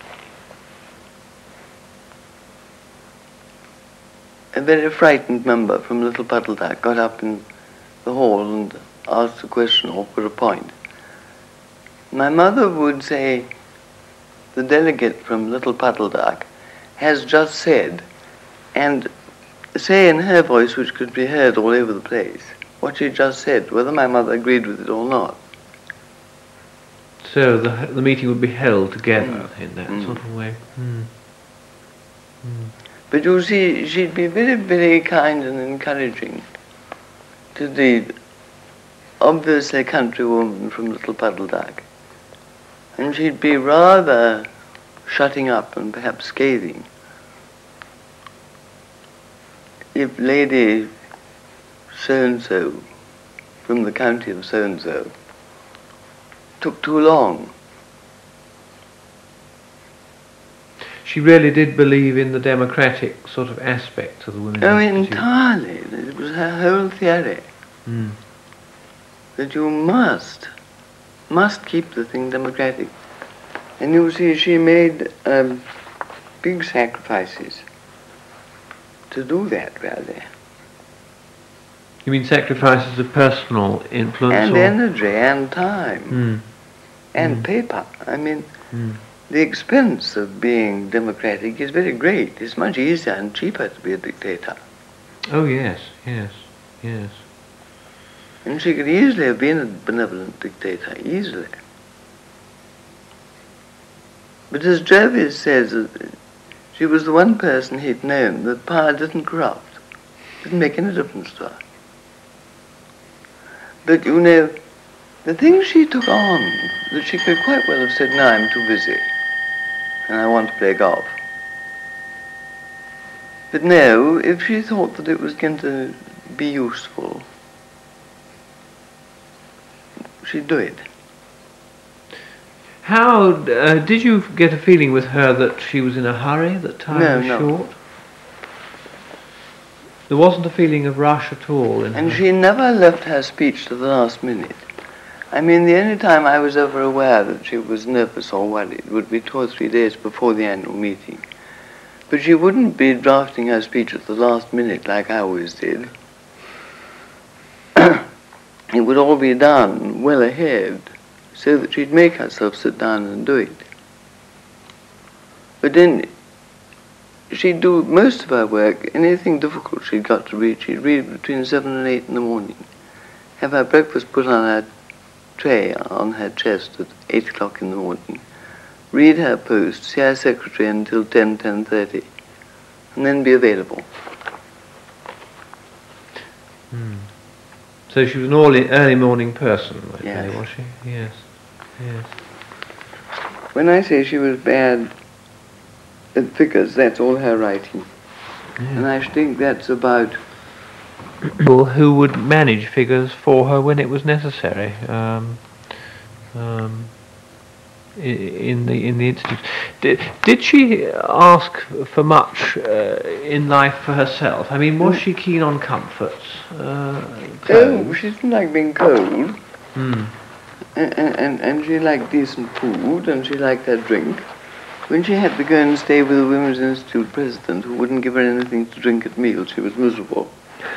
a very frightened member from Little Puddleduck got up in the hall and asked a question or put a point, my mother would say, the delegate from Little Puddleduck has just said, and say in her voice, which could be heard all over the place, what she just said, whether my mother agreed with it or not. So the meeting would be held together in that sort of way. But you see, she'd be very, very kind and encouraging to the obviously country woman from Little Puddleduck. And she'd be rather shutting up and perhaps scathing if Lady so-and-so from the county of so-and-so took too long. She really did believe in the democratic sort of aspect of the Women's Institute. Entirely. It was her whole theory. That you must keep the thing democratic. And you see, she made big sacrifices to do that, really. You mean sacrifices of personal influence? And energy and time. And paper. I mean, the expense of being democratic is very great. It's much easier and cheaper to be a dictator. Oh, yes, yes, yes. And she could easily have been a benevolent dictator, easily. But as Jervis says, she was the one person he'd known that power didn't corrupt, didn't make any difference to her. But you know, the thing she took on, that she could quite well have said, no, I'm too busy, and I want to play golf. But no, if she thought that it was going to be useful, she'd do it. How did you get a feeling with her that she was in a hurry, that time was short? There wasn't a feeling of rush at all in And her. she never left her speech to the last minute. I mean, the only time I was ever aware that she was nervous or worried would be 2 or 3 days before the annual meeting. But she wouldn't be drafting her speech at the last minute like I always did. It would all be done well ahead, so that she'd make herself sit down and do it. But then she'd do most of her work, anything difficult she'd got to read, she'd read between 7 and 8 in the morning, have her breakfast put on her tray on her chest at 8 o'clock in the morning, read her post, see her secretary until 10:30, and then be available. So she was an early morning person, Yes. was she? Yes. Yes. When I say she was bad at figures, that's all her writing. And I think that's about... People who would manage figures for her when it was necessary. In the institute, did she ask for much in life for herself? I mean, was she keen on comforts? Oh, she didn't like being cold. And she liked decent food, and she liked her drink. When she had to go and stay with the Women's Institute president, who wouldn't give her anything to drink at meals, she was miserable.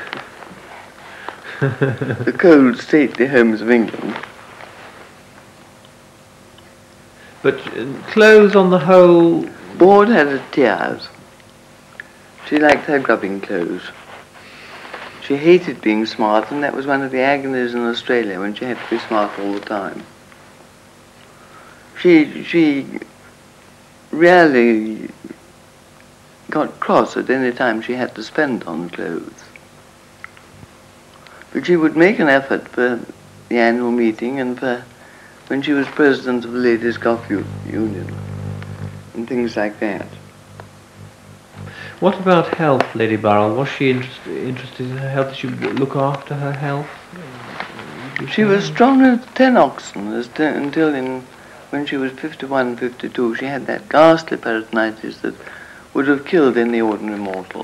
The cold, stately homes of England. But clothes on the whole... Bored her to tears. She liked her grubbing clothes. She hated being smart, and that was one of the agonies in Australia, when she had to be smart all the time. She rarely got cross at any time she had to spend on clothes. But she would make an effort for the annual meeting and for when she was president of the Ladies' Golf Union and things like that. What about health, Lady Burrell? Was she interested in her health? Did she look after her health? She was strong as 10 oxen until when she was 51, 52, she had that ghastly peritonitis that would have killed any ordinary mortal.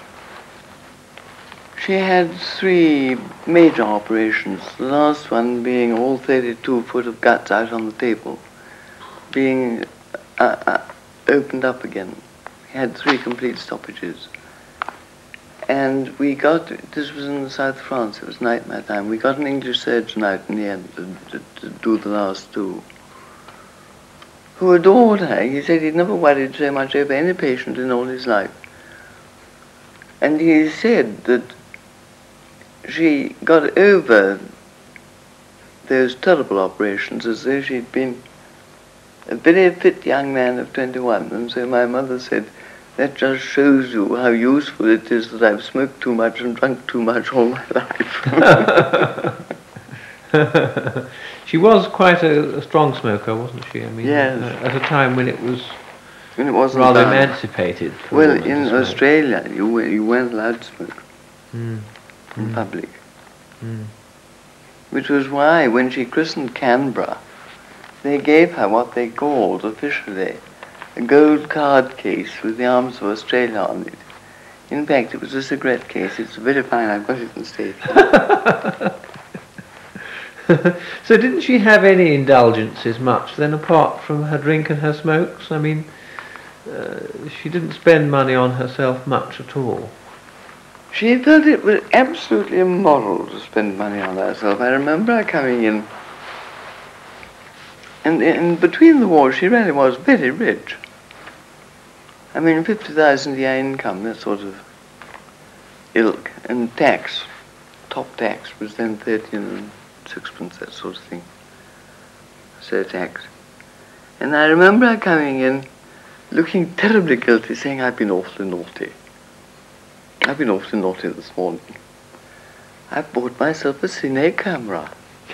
She had 3 major operations, the last one being all 32 foot of guts out on the table, being opened up again. He had 3 complete stoppages. And we got, this was in the south of France, it was nightmare time, we got an English surgeon out in the end to do the last 2, who adored her. He said he'd never worried so much over any patient in all his life. And he said that she got over those terrible operations as though she'd been a very fit young man of 21. And so my mother said, that just shows you how useful it is that I've smoked too much and drunk too much all my life. She was quite a strong smoker, wasn't she? I mean, yes. At a time when it wasn't rather done. Emancipated. Well, in Australia, you weren't allowed to smoke in public. Which was why, when she christened Canberra, they gave her what they called officially a gold card case with the arms of Australia on it. In fact, it was a cigarette case. It's very fine. I've got it in state. So didn't she have any indulgences much then, apart from her drink and her smokes? I mean, she didn't spend money on herself much at all. She felt it was absolutely immoral to spend money on herself. I remember her coming in, and in between the wars, she really was very rich. I mean, 50,000 a year income, that sort of ilk, and tax, top tax was then 13 and 6pence, that sort of thing, so tax. And I remember her coming in, looking terribly guilty, saying, I've been awfully naughty. I've been awfully naughty this morning. I've bought myself a cine camera.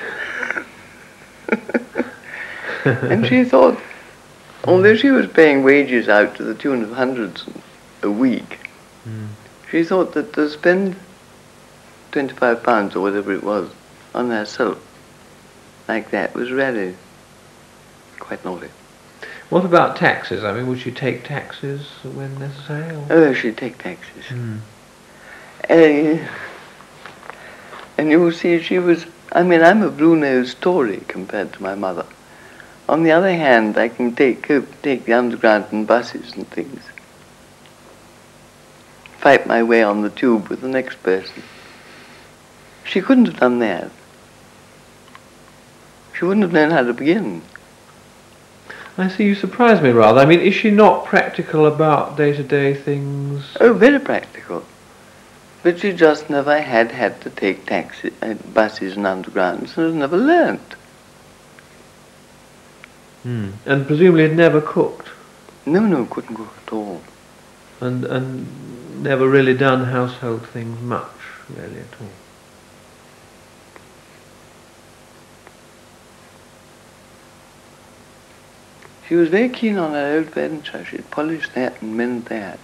And she thought, although she was paying wages out to the tune of hundreds a week, she thought that to spend £25 or whatever it was on herself like that was really quite naughty. What about taxes? I mean, would she take taxes when necessary? Or? Oh, she'd take taxes. And you see, she was, I mean, I'm a blue-nosed Tory compared to my mother. On the other hand, I can take the underground and buses and things. Fight my way on the tube with the next person. She couldn't have done that. She wouldn't have known how to begin. I see, you surprise me rather. I mean, is she not practical about day-to-day things? Oh, very practical. But she just never had to take taxi, buses and undergrounds, and has never learnt. And presumably had never cooked. No, couldn't cook at all. And never really done household things much, really, at all. She was very keen on her old furniture. She'd polish that and mend that.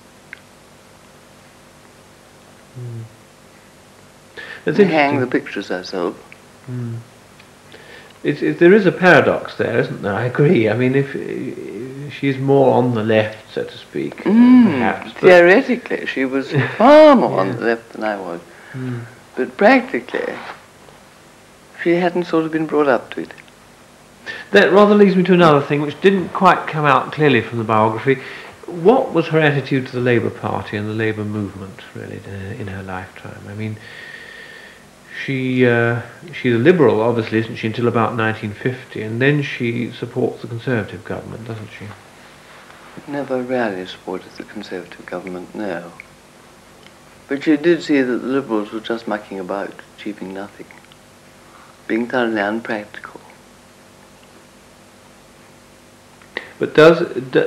It's And hang the pictures herself. There is a paradox there, isn't there? I agree. I mean, if she's more on the left, so to speak, perhaps. Theoretically, she was far more on the left than I was. But practically, she hadn't sort of been brought up to it. That rather leads me to another thing which didn't quite come out clearly from the biography. What was her attitude to the Labour Party and the Labour movement, really, in her lifetime? I mean, she's a Liberal, obviously, isn't she, until about 1950, and then she supports the Conservative government, doesn't she? Never really supported the Conservative government, no. But she did see that the Liberals were just mucking about, achieving nothing, being thoroughly unpractical. But does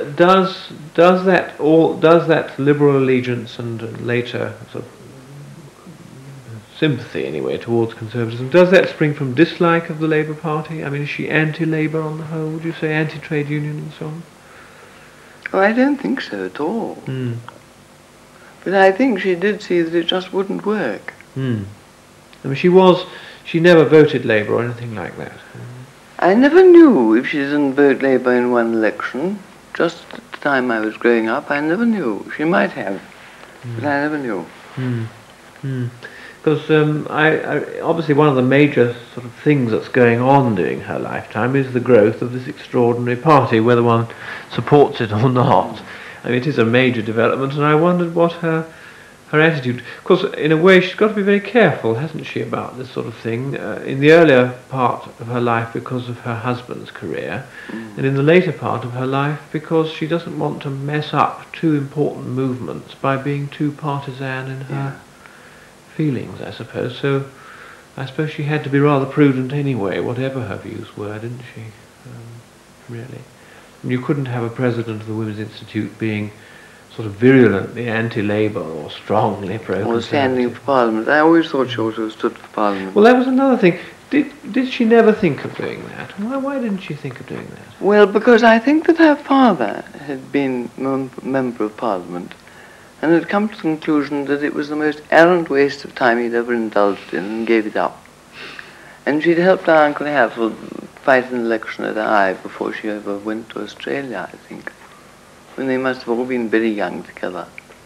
that Liberal allegiance and later sort of sympathy, anyway, towards conservatism, does that spring from dislike of the Labour Party? I mean, is she anti-Labour on the whole? Would you say anti-trade union and so on? Oh, I don't think so at all. But I think she did see that it just wouldn't work. I mean, she never voted Labour or anything like that. I never knew if she didn't vote Labour in one election. Just at the time I was growing up, I never knew. She might have, but I never knew. Because obviously one of the major sort of things that's going on during her lifetime is the growth of this extraordinary party, whether one supports it or not. I mean, it is a major development, and I wondered what her attitude. Of course, in a way, she's got to be very careful, hasn't she, about this sort of thing. In the earlier part of her life, because of her husband's career, and in the later part of her life, because she doesn't want to mess up two important movements by being too partisan in her feelings, I suppose. So I suppose she had to be rather prudent anyway, whatever her views were, didn't she? Really. I mean, you couldn't have a president of the Women's Institute being sort of virulently anti-Labour or strongly pro-conservative. Or standing for Parliament. I always thought she ought to have stood for Parliament. Well, that was another thing. Did she never think of doing that? Why didn't she think of doing that? Well, because I think that her father had been member of Parliament and had come to the conclusion that it was the most arrant waste of time he'd ever indulged in and gave it up. And she'd helped our Uncle Harold fight an election at Eye before she ever went to Australia, I think, when they must have all been very young together.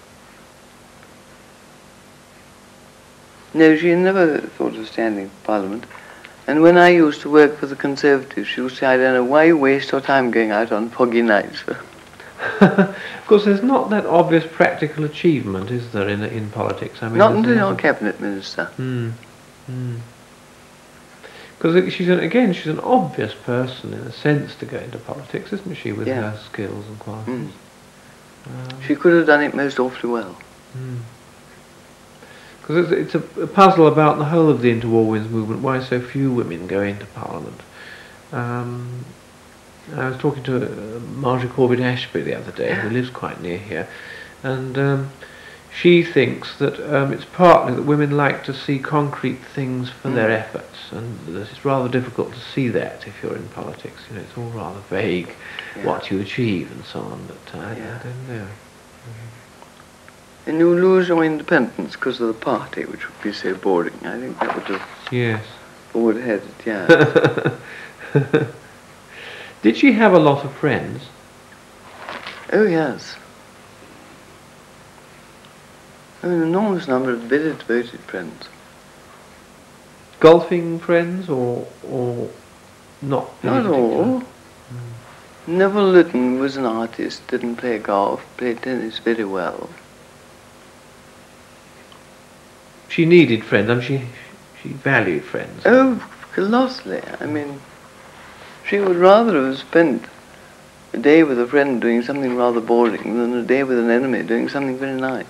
No, she never thought of standing for Parliament. And when I used to work for the Conservatives, she would say, I don't know why you waste your time going out on foggy nights. Of course, there's not that obvious practical achievement, is there, in politics? I mean, not until you're cabinet minister. Because she's an obvious person in a sense to go into politics, isn't she, with her skills and qualities? She could have done it most awfully well. Because it's a puzzle about the whole of the interwar women's movement, why so few women go into Parliament. I was talking to Marjorie Corbett Ashby the other day, who lives quite near here, and she thinks that it's partly that women like to see concrete things for their efforts, and that it's rather difficult to see that if you're in politics. You know, it's all rather vague what you achieve and so on. But I don't know. And you lose your independence because of the party, which would be so boring. I think that would have would have had it. Did she have a lot of friends? Oh yes. An enormous number of very devoted friends. Golfing friends or not? Not all. Neville Lytton was an artist, didn't play golf, played tennis very well. She needed friends, I mean, she valued friends. Oh, colossally. I mean, she would rather have spent a day with a friend doing something rather boring than a day with an enemy doing something very nice.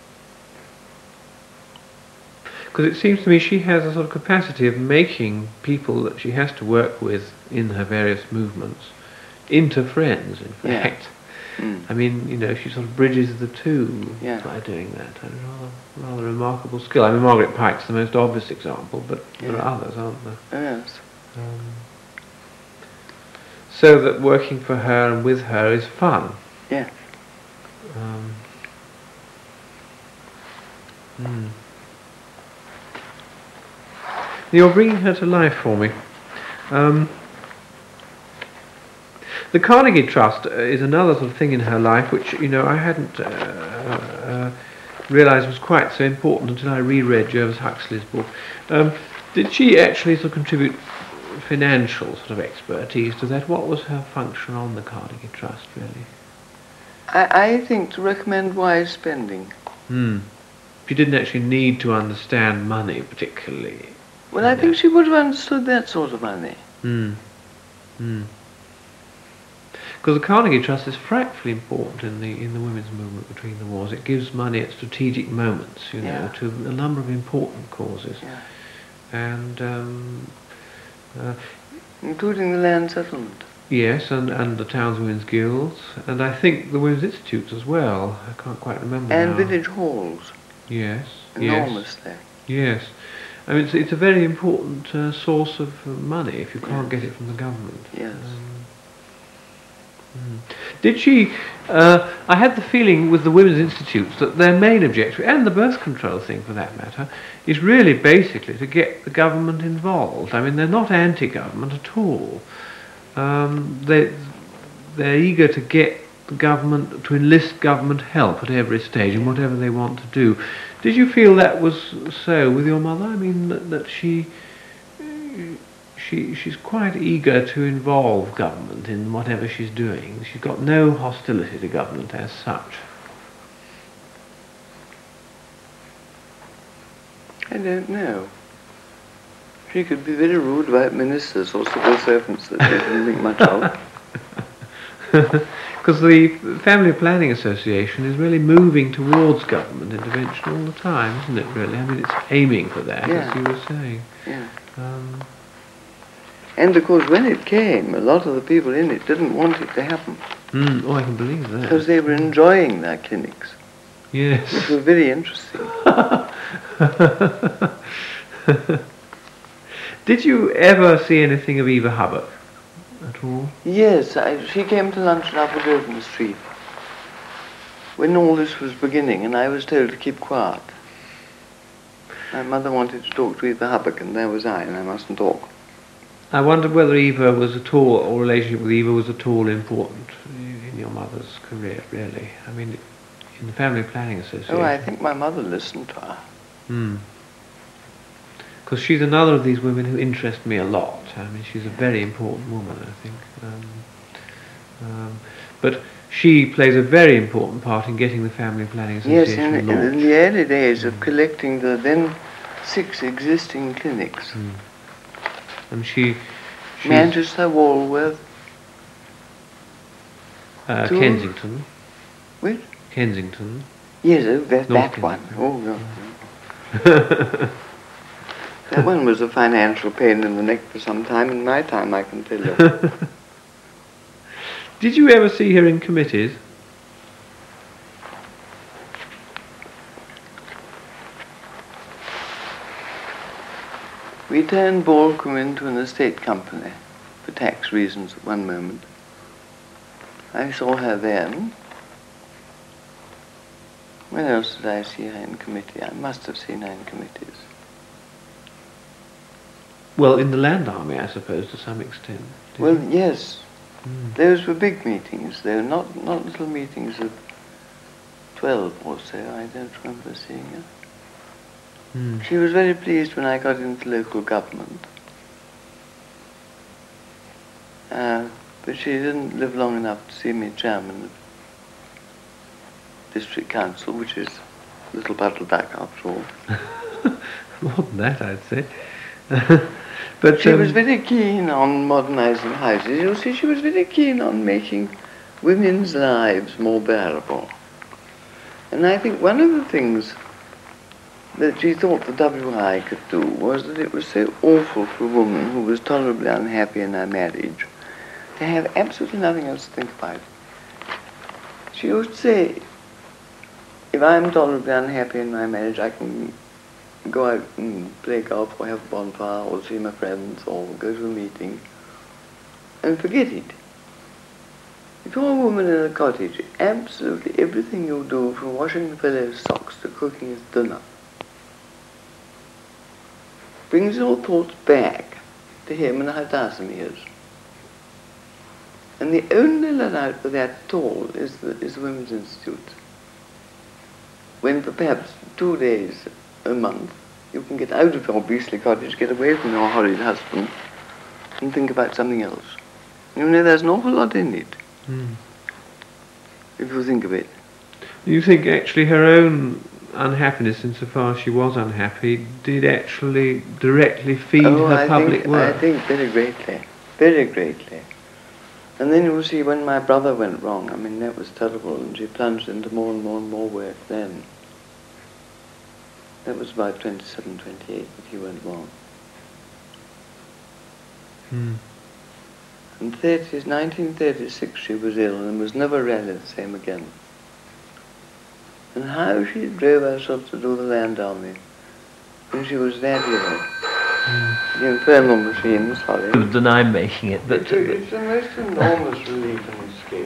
Because it seems to me she has a sort of capacity of making people that she has to work with in her various movements into friends, in Yeah. fact. Mm. I mean, you know, she sort of bridges the two Yeah. by doing that. A rather remarkable skill. I mean, Margaret Pike's the most obvious example, but there are others, aren't there? Yes. So that working for her and with her is fun. Yeah. You're bringing her to life for me. The Carnegie Trust is another sort of thing in her life which, you know, I hadn't realised was quite so important until I reread Jervis Huxley's book. Did she actually sort of contribute financial sort of expertise to that? What was her function on the Carnegie Trust, really? I think to recommend wise spending. She didn't actually need to understand money particularly. Well, I think she would have understood that sort of money. Because the Carnegie Trust is frightfully important in the women's movement between the wars. It gives money at strategic moments, you know, to a number of important causes. Yeah. And including the land settlement. yes, and the Towns Women's Guilds, and I think the Women's Institutes as well. I can't quite remember And now. village halls. Yes. Enormous there. Yes. I mean, it's a very important source of money if you can't get it from the government. Yes. Did she, I had the feeling with the Women's Institutes that their main objective, and the birth control thing for that matter, is really basically to get the government involved. I mean, they're not anti-government at all. They're eager to get the government, to enlist government help at every stage in whatever they want to do. Did you feel that was so with your mother? I mean, that she's quite eager to involve government in whatever she's doing. She's got no hostility to government as such. I don't know. She could be very rude about ministers or civil servants that she didn't think much of. Because the Family Planning Association is really moving towards government intervention all the time, isn't it, really? I mean, it's aiming for that, as you were saying. Yeah. And of course, when it came, a lot of the people in it didn't want it to happen. Oh, I can believe that. Because they were enjoying their clinics. Yes. Which were very interesting. Did you ever see anything of Eva Hubbard at all? Yes, she came to luncheon up at Grosvenor Street when all this was beginning, and I was told to keep quiet. My mother wanted to talk to Eva Hubbard, and there was I, and I mustn't talk. I wondered whether Eva was at all, or relationship with Eva was at all important in your mother's career, really. I mean, in the Family Planning Association. Oh, I think my mother listened to her. Because she's another of these women who interest me a lot. I mean, she's a very important woman, I think. But she plays a very important part in getting the Family Planning Association launched. Yes, in the early days of collecting the then 6 existing clinics. And she's Manchester, Walworth. Kensington. Which? Kensington. Yes, that one. Oh, no. That one was a financial pain in the neck for some time. In my time, I can tell you. Did you ever see her in committees? We turned Balcombe into an estate company for tax reasons at one moment. I saw her then. When else did I see her in committee? I must have seen her in committees. Well, in the Land Army, I suppose, to some extent. Well, yes. Those were big meetings. They were not little meetings of 12 or so. I don't remember seeing her. She was very pleased when I got into local government. But she didn't live long enough to see me chairman of district council, which is Little Puddleduck after all. More than that, I'd say. But she was very keen on modernising houses. You see, she was very keen on making women's lives more bearable. And I think one of the things that she thought the WI could do was that it was so awful for a woman who was tolerably unhappy in her marriage to have absolutely nothing else to think about. She used to say, if I'm tolerably unhappy in my marriage, I can go out and play golf or have a bonfire or see my friends or go to a meeting and forget it. If you're a woman in a cottage, absolutely everything you do, from washing the fellow's socks to cooking his dinner, brings your thoughts back to him and how tiresome he is. And the only let out for that at all is the Women's Institute. When for perhaps 2 days a month you can get out of your beastly cottage, get away from your horrid husband, and think about something else. You know, there's an awful lot in it, if you think of it. You think actually her own unhappiness, insofar as she was unhappy, did actually directly feed her public work? I think very greatly, very greatly. And then you see, when my brother went wrong, I mean, that was terrible, and she plunged into more and more and more work then. That was about 27, 28 that he went wrong. In 1936 she was ill and was never really the same again. And how she drove herself to do the land army when she was that ill. The infernal machine, sorry. Than I'm making it, but it's the most enormous relief and escape.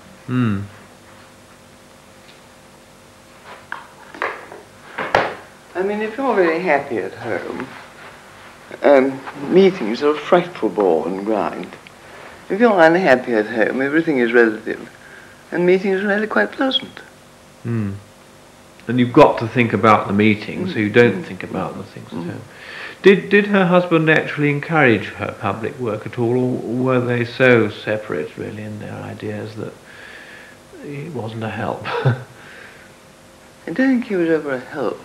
I mean, if you're very happy at home, meetings are a frightful bore and grind. If you're unhappy at home, everything is relative, and meetings are really quite pleasant. And you've got to think about the meeting, so you don't think about the things at home. Did her husband actually encourage her public work at all, or were they so separate, really, in their ideas that he wasn't a help? I don't think he was ever a help.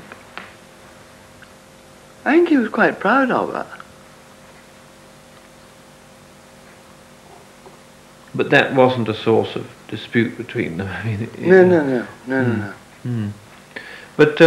I think he was quite proud of her. But that wasn't a source of dispute between them. I mean, No. But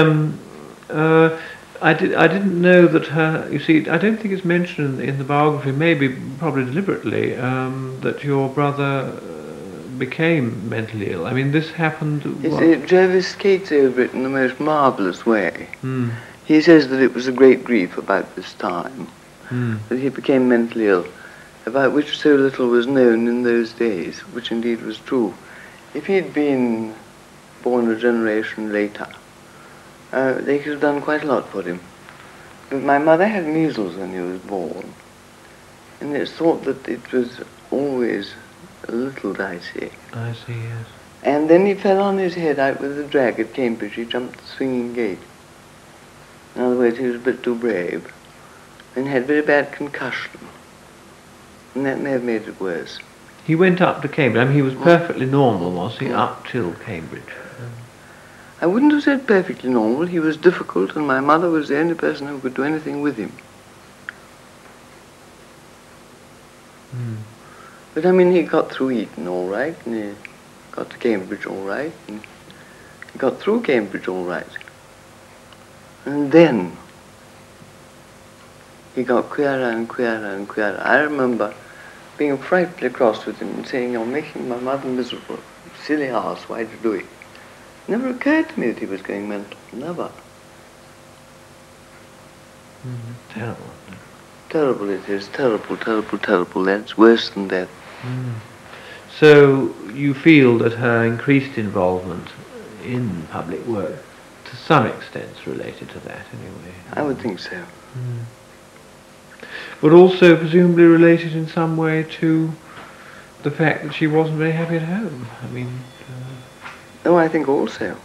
I didn't know that her. You see, I don't think it's mentioned in the biography, maybe probably deliberately, that your brother became mentally ill. I mean, this happened. Jervis skates over it in the most marvellous way. He says that it was a great grief about this time, that he became mentally ill, about which so little was known in those days, which indeed was true. If he had been born a generation later, they could have done quite a lot for him. But my mother had measles when he was born, and it's thought that it was always a little dicey. I see, yes. And then he fell on his head out with a drag at Cambridge. He jumped the swinging gate. In other words, he was a bit too brave, and had very bad concussion, and that may have made it worse. He went up to Cambridge. I mean, he was perfectly normal, was he, up till Cambridge? I wouldn't have said perfectly normal. He was difficult, and my mother was the only person who could do anything with him. But I mean, he got through Eton all right, and he got to Cambridge all right, and he got through Cambridge all right. And then he got queerer and queerer and queerer. I remember being frightfully cross with him and saying, "You're making my mother miserable. Silly ass, why'd you do it?" It never occurred to me that he was going mental. Never. Terrible. Terrible it is. Terrible, terrible, terrible. That's worse than death. So you feel that her increased involvement in public work to some extent is related to that, anyway? I would think so. But also presumably related in some way to the fact that she wasn't very happy at home. I mean... No, I think also.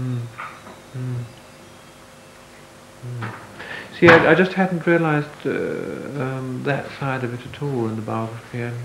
See, I just hadn't realised that side of it at all in the biography. I mean,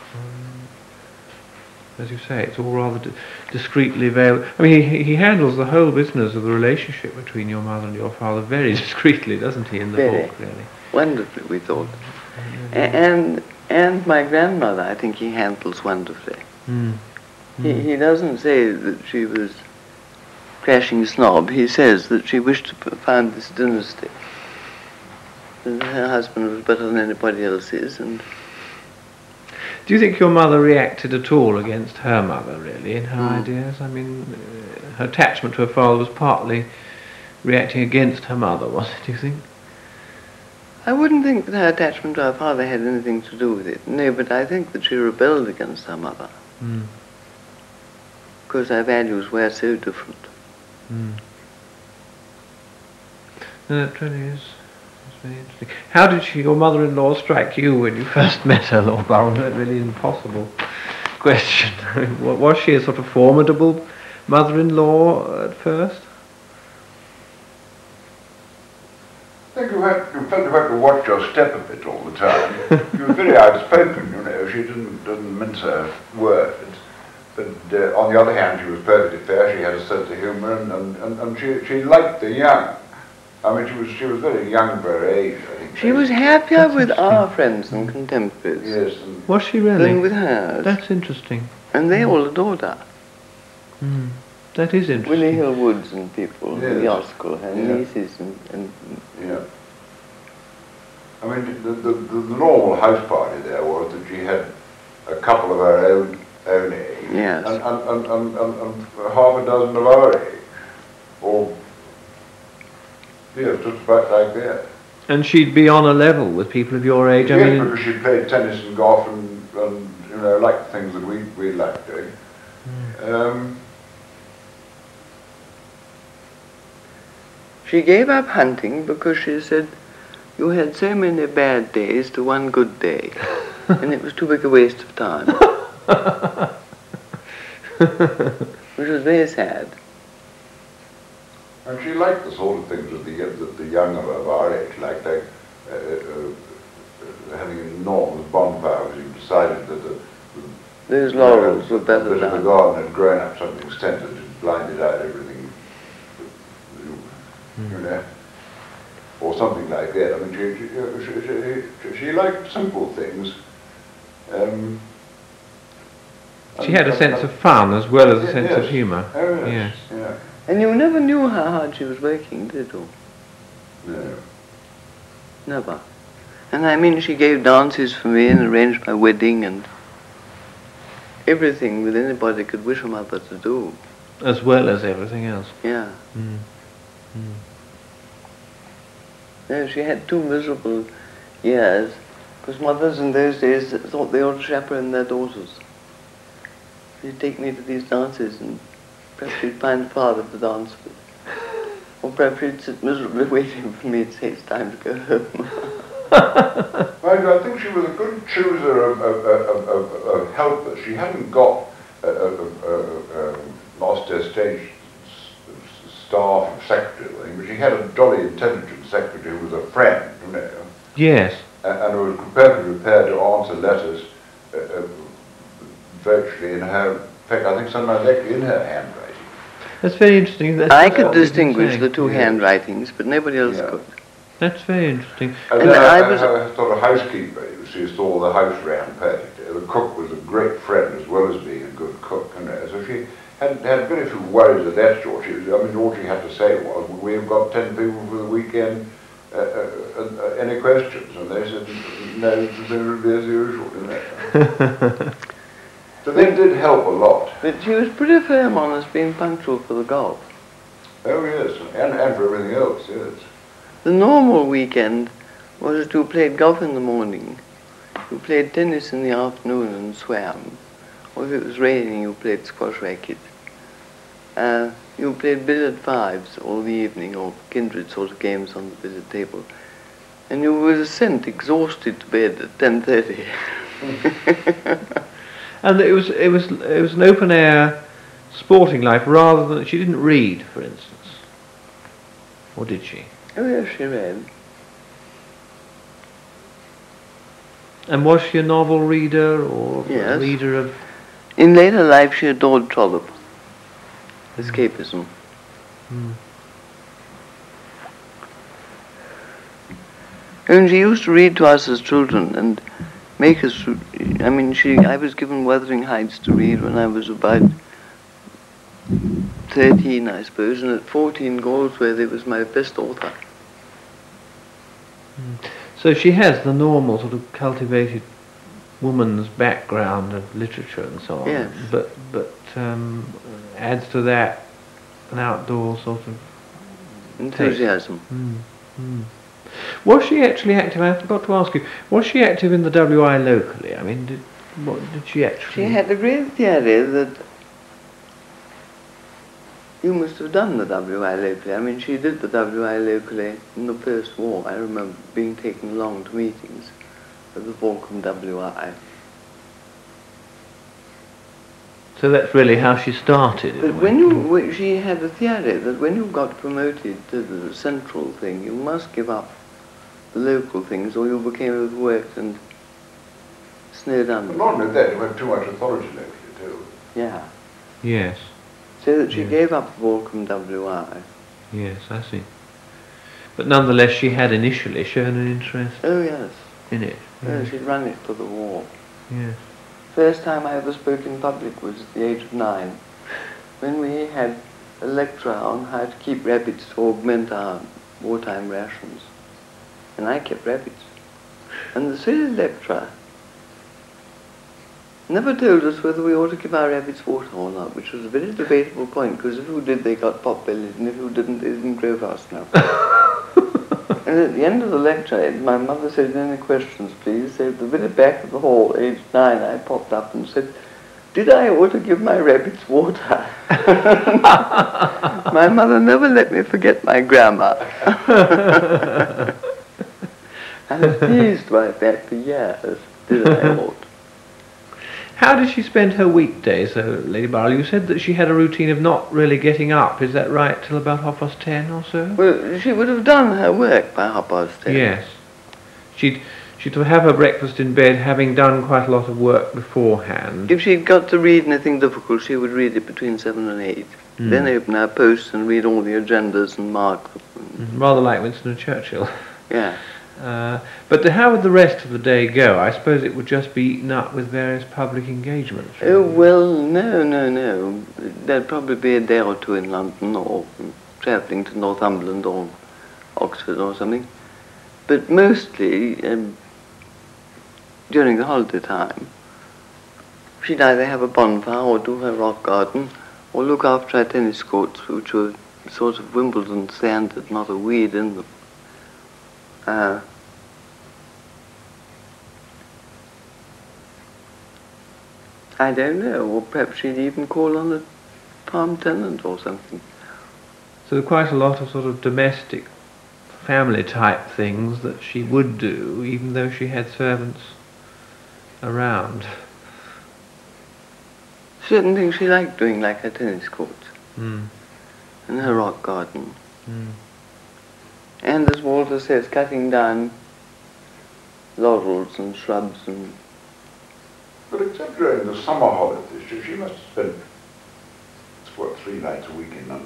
as you say, it's all rather discreetly veiled. I mean, he handles the whole business of the relationship between your mother and your father very discreetly, doesn't he, in the book, really? Wonderfully, we thought. And my grandmother, I think he handles wonderfully. He doesn't say that she was crashing snob. He says that she wished to found this dynasty. That her husband was better than anybody else's. And Do you think your mother reacted at all against her mother, really, in her Mm. ideas? I mean, her attachment to her father was partly reacting against her mother, was it, do you think? I wouldn't think that her attachment to her father had anything to do with it. No, but I think that she rebelled against her mother. Mm. Because her values were so different. Mm. No, that really is very interesting. How did your mother-in-law strike you when you first met her, Lord Byron? That really is an impossible question. I mean, was she a sort of formidable mother-in-law at first? I think you had to watch your step a bit all the time. She was very outspoken, you know. She didn't mince her words. But on the other hand, she was perfectly fair. She had a sense of humour, and she liked the young. I mean, she was very young for her age, I think. She was happier That's with interesting. our friends and contemporaries Yes, and Was she really? than with hers. That's interesting. And they all adored her. Mm. That is interesting. Willie Hill Woods and people, Yes. the Oscar, her Yeah. nieces and yeah. I mean, the normal house party there was that she had a couple of her own age, Yes. and half a dozen of our age, or yes, just about like that. And she'd be on a level with people of your age. I Yes, mean, because she played tennis and golf and you know, liked things that we liked doing. she gave up hunting because she said you had so many bad days to one good day, and it was too big a waste of time, which was very sad. And she liked the sort of things that the young of our age liked, like having an enormous bonfire, because you decided that Those laurels were better the than. garden had grown up something extent that had blinded out everything, you know, or something like that. I mean, she liked simple things. she had a sense of fun as well as a sense of yes. humour. Oh, Yes. yeah. And you never knew how hard she was working, did you? No. Never. And I mean, she gave dances for me and arranged my wedding and everything that anybody could wish a mother to do. As well as everything else. Yeah. Mm. Mm. No, she had 2 miserable years because mothers in those days thought they ought to chaperone their daughters. She'd take me to these dances and perhaps she'd find a father to dance with. Or perhaps she'd sit miserably waiting for me to say it's time to go home. Mind you, I think she was a good chooser of helpers. She hadn't got master stage staff and secretary or anything, but she had a jolly intelligent secretary who was a friend, you know, Yes. and who was perfectly prepared to answer letters virtually in her, in fact, I think sometimes actually in her handwriting. That's very interesting. That's I what could we've been distinguish saying. the 2 Yeah. handwritings, but nobody else Yeah. could. That's very interesting. And And then I her, was- her sort of housekeeper, she saw the house ran perfectly. The cook was a great friend as well as being a good cook, you know. So she had very few worries of that sort. All she had to say was, "We've got 10 people for the weekend. Any questions?" And they said, "No, presumably as usual." You know. So that did help a lot. But she was pretty firm on us being punctual for the golf. Oh yes, and for everything else, yes. The normal weekend was that you played golf in the morning, you played tennis in the afternoon and swam, or if it was raining you played squash racket. You played billiard fives all the evening, or kindred sort of games on the billiard table. And you were sent exhausted to bed at 10:30. And it was an open air sporting life rather than she didn't read, for instance, or did she? Oh yes, she read. And was she a novel reader or a Yes. reader of? In later life she adored Trollope. Escapism. Mm. And she used to read to us as children and make us, I was given Wuthering Heights to read when I was about 13, I suppose, and at 14 Galsworthy was my best author. So she has the normal sort of cultivated woman's background of literature and so on, Yes. but adds to that an outdoor sort of enthusiasm. Was she actually active? I forgot to ask you. Was she active in the WI locally? I mean, what did she actually? She had a great theory that you must have done the WI locally. I mean, she did the WI locally in the first war. I remember being taken along to meetings of the Volcom WI. So that's really how she started. But when she had a theory that when you got promoted to the central thing, you must give up the local things, or you became overworked and snowed under. But not only that, you had too much authority locally too. Yeah. Yes. So that she gave up Volcom WI. Yes, I see. But nonetheless, she had initially shown an interest Oh yes. in it. Oh, she'd run it for the war. Yes. First time I ever spoke in public was at the age of 9, when we had a lecture on how to keep rabbits to augment our wartime rations. And I kept rabbits. And the silly lecturer never told us whether we ought to give our rabbits water or not, which was a very debatable point, because if you did, they got pot-bellied, and if you didn't, they didn't grow fast enough. And at the end of the lecture, my mother said, "Any questions, please?" So at the very back of the hall, aged 9, I popped up and said, "Did I ought to give my rabbits water?" My mother never let me forget my grammar. I was teased by that for years. Did I ought? How did she spend her weekdays, Lady Barlow? You said that she had a routine of not really getting up. Is that right? Till about 10:30 or so? Well, she would have done her work by 10:30. Yes. She'd have her breakfast in bed, having done quite a lot of work beforehand. If she'd got to read anything difficult, she would read it between 7 and 8. Then open her posts and read all the agendas and mark them. Rather like Winston Churchill. Yeah. But how would the rest of the day go? I suppose it would just be eaten up with various public engagements. Oh, well, no. There'd probably be a day or two in London, or travelling to Northumberland or Oxford or something. But mostly, during the holiday time, she'd either have a bonfire or do her rock garden, or look after her tennis courts, which were sort of Wimbledon standard, not a weed in them. I don't know, or perhaps she'd even call on the farm tenant or something. So there are quite a lot of sort of domestic, family type things that she would do, even though she had servants around. Certain things she liked doing, like her tennis courts and her rock garden. And as Walter says, cutting down laurels and shrubs and... But except during the summer holidays, she must have spent, 3 nights a week in London.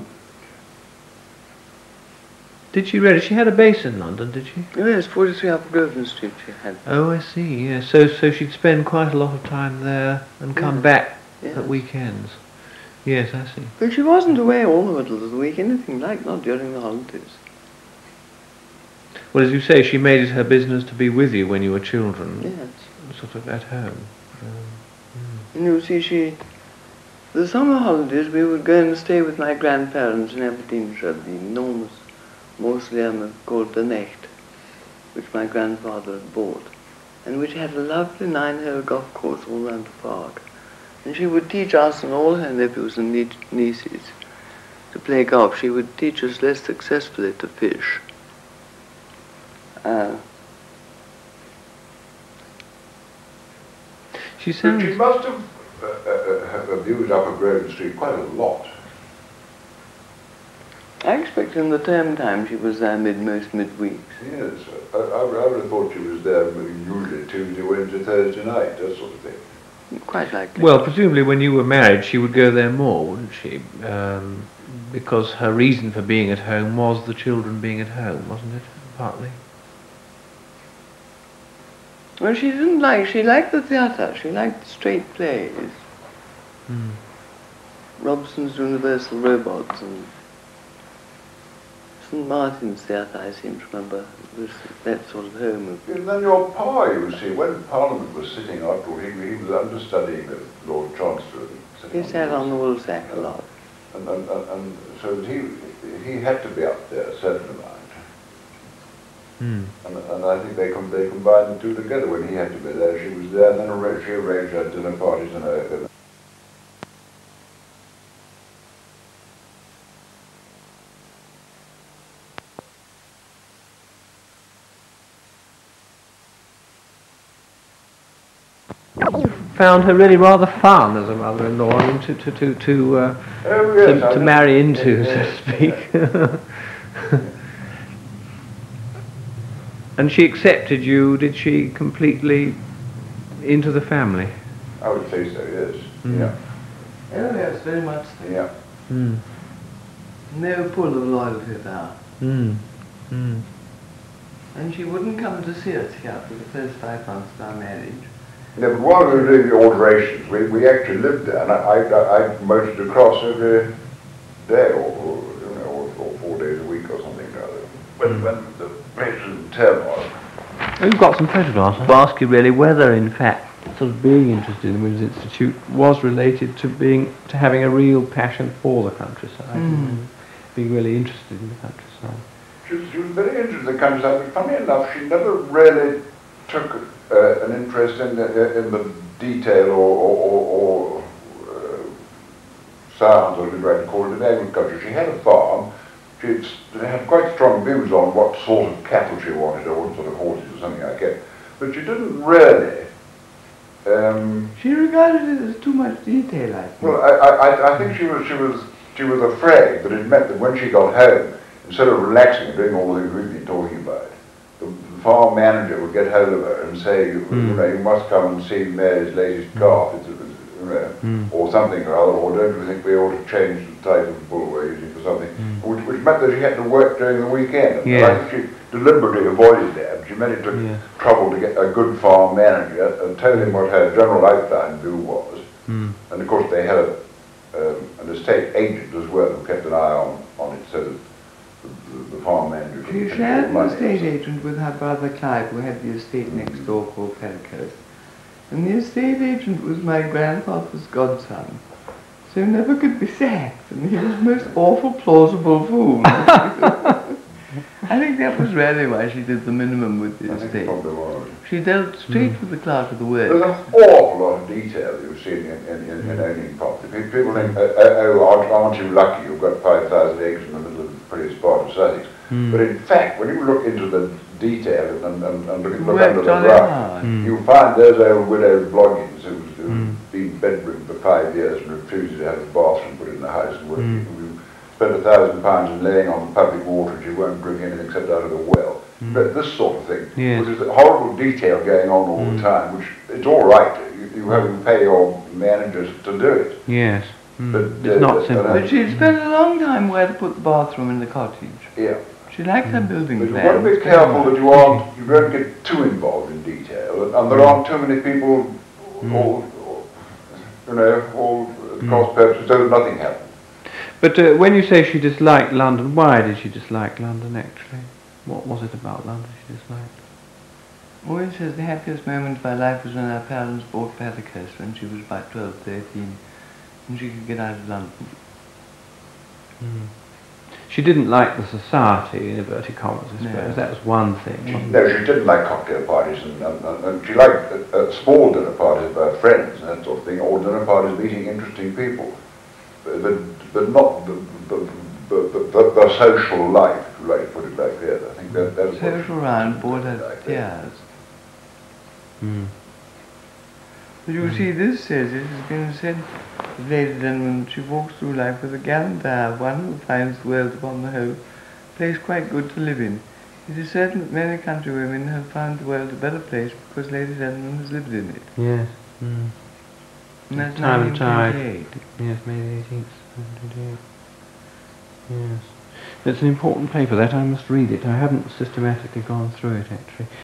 Did she really? She had a base in London, did she? Oh yes, 43 Upper Grosvenor Street she had. Oh, I see, yes. So she'd spend quite a lot of time there and come back at weekends. Yes, I see. But she wasn't away all the middle of the week, anything like, not during the holidays. Well, as you say, she made it her business to be with you when you were children. Yes. Sort of at home. And you see, the summer holidays we would go and stay with my grandparents in Aberdeenshire, the enormous mausoleum called the Necht, which my grandfather had bought, and which had a lovely 9-hole golf course all round the park. And she would teach us and all her nephews and nieces to play golf. She would teach us less successfully to fish. She sounds... But she must have abused Upper Grosvenor Street quite a lot. I expect in the term time she was there most midweeks. Yes, I would have thought she was there usually Tuesday, Wednesday, Thursday night, that sort of thing. Quite likely. Well, presumably when you were married she would go there more, wouldn't she? Because her reason for being at home was the children being at home, wasn't it? Partly. Well, she liked the theatre, she liked the straight plays. Robson's Universal Robots and St. Martin's Theatre, I seem to remember, was that sort of home of... And then your pa, you see, when Parliament was sitting after he was understudying the Lord Chancellor. He sat on the woolsack a lot. And so he had to be up there a certain amount. And I think they combined the two together. When he had to be there, she was there, and then she arranged her dinner parties and her... Found her really rather fun as a mother-in-law, I mean, to marry into, so to speak. And she accepted you, did she, completely into the family? I would say so, yes. Yeah. Oh yes, very much so. Yeah. No pull of loyalty there. And she wouldn't come to see us here for the first 5 months of our marriage. Yeah, but while we were doing the alterations, we actually lived there, and I motored across every day, or 4 days a week or something or other, when the place was in turmoil. We've got some photographs. I'll ask you really whether, in fact, sort of being interested in the Women's Institute was related to having a real passion for the countryside, being really interested in the countryside. She was very interested in the countryside, but funny enough, she never really took an interest in the detail or sounds, or whatever you call it, in agriculture. She had a farm. She had quite strong views on what sort of cattle she wanted, or what sort of horses or something like that. But she didn't really. She regarded it as too much detail, I think. Well, I think she was afraid that it meant that when she got home, instead of relaxing and doing all the things we've been talking about, the farm manager would get hold of her and say, you know, you must come and see Mary's latest calf, or something or other, or don't you think we ought to change the type of bull we're using for something, which meant that she had to work during the weekend. And I think she deliberately avoided that. She managed to trouble to get a good farm manager and tell him what her general outline view was. And of course they had an estate agent as well who kept an eye on it, so that the farm manager... She shared an estate agent with her brother Clive, who had the estate next door called Petticoat. And the estate agent was my grandfather's godson, so he never could be sacked, and he was the most awful plausible fool. I think that was really why she did the minimum with the estate. She dealt straight with the clerk of the work. There's an awful lot of detail you see in owning property. People think, aren't you lucky you've got 5,000 acres in the middle of the prettiest part of Sussex? But in fact, when you look into the detail and look under the brush, you find those old widow Bloggins who's been bedridden for 5 years and refuses to have a bathroom put in the house, and who spent £1,000 in laying on public water and she won't drink anything except out of the well. But this sort of thing, which is a horrible detail going on all the time, which it's all right, you have to pay your managers to do it. Yes. But it's not simple. But she'd spent a long time where to put the bathroom in the cottage. Yeah. She liked her building But plans. you've got to be careful that you don't get too involved in detail, and there aren't too many people, all cross purposes, so that nothing happens. But when you say she disliked London, why did she dislike London actually? What was it about London she disliked? Maureen says the happiest moment of her life was when her parents bought Petticoat when she was about 12, 13, and she could get out of London. She didn't like the society, in inverted commas, I suppose. That was one thing. No, she didn't like cocktail parties, and she liked small dinner parties with her friends and that sort of thing, or dinner parties meeting interesting people, but not the social life, if you like to put it like that. I think that's social round bored her tears. But you see, this says, it has been said of Lady Denman, she walks through life with a gallant air of one who finds the world upon the whole a place quite good to live in. It is certain that many country women have found the world a better place because Lady Denman has lived in it. Yes. And that's Time and tide. 1928. Yes, May the 18th, 1928. Yes. It's an important paper, that I must read it. I haven't systematically gone through it, actually.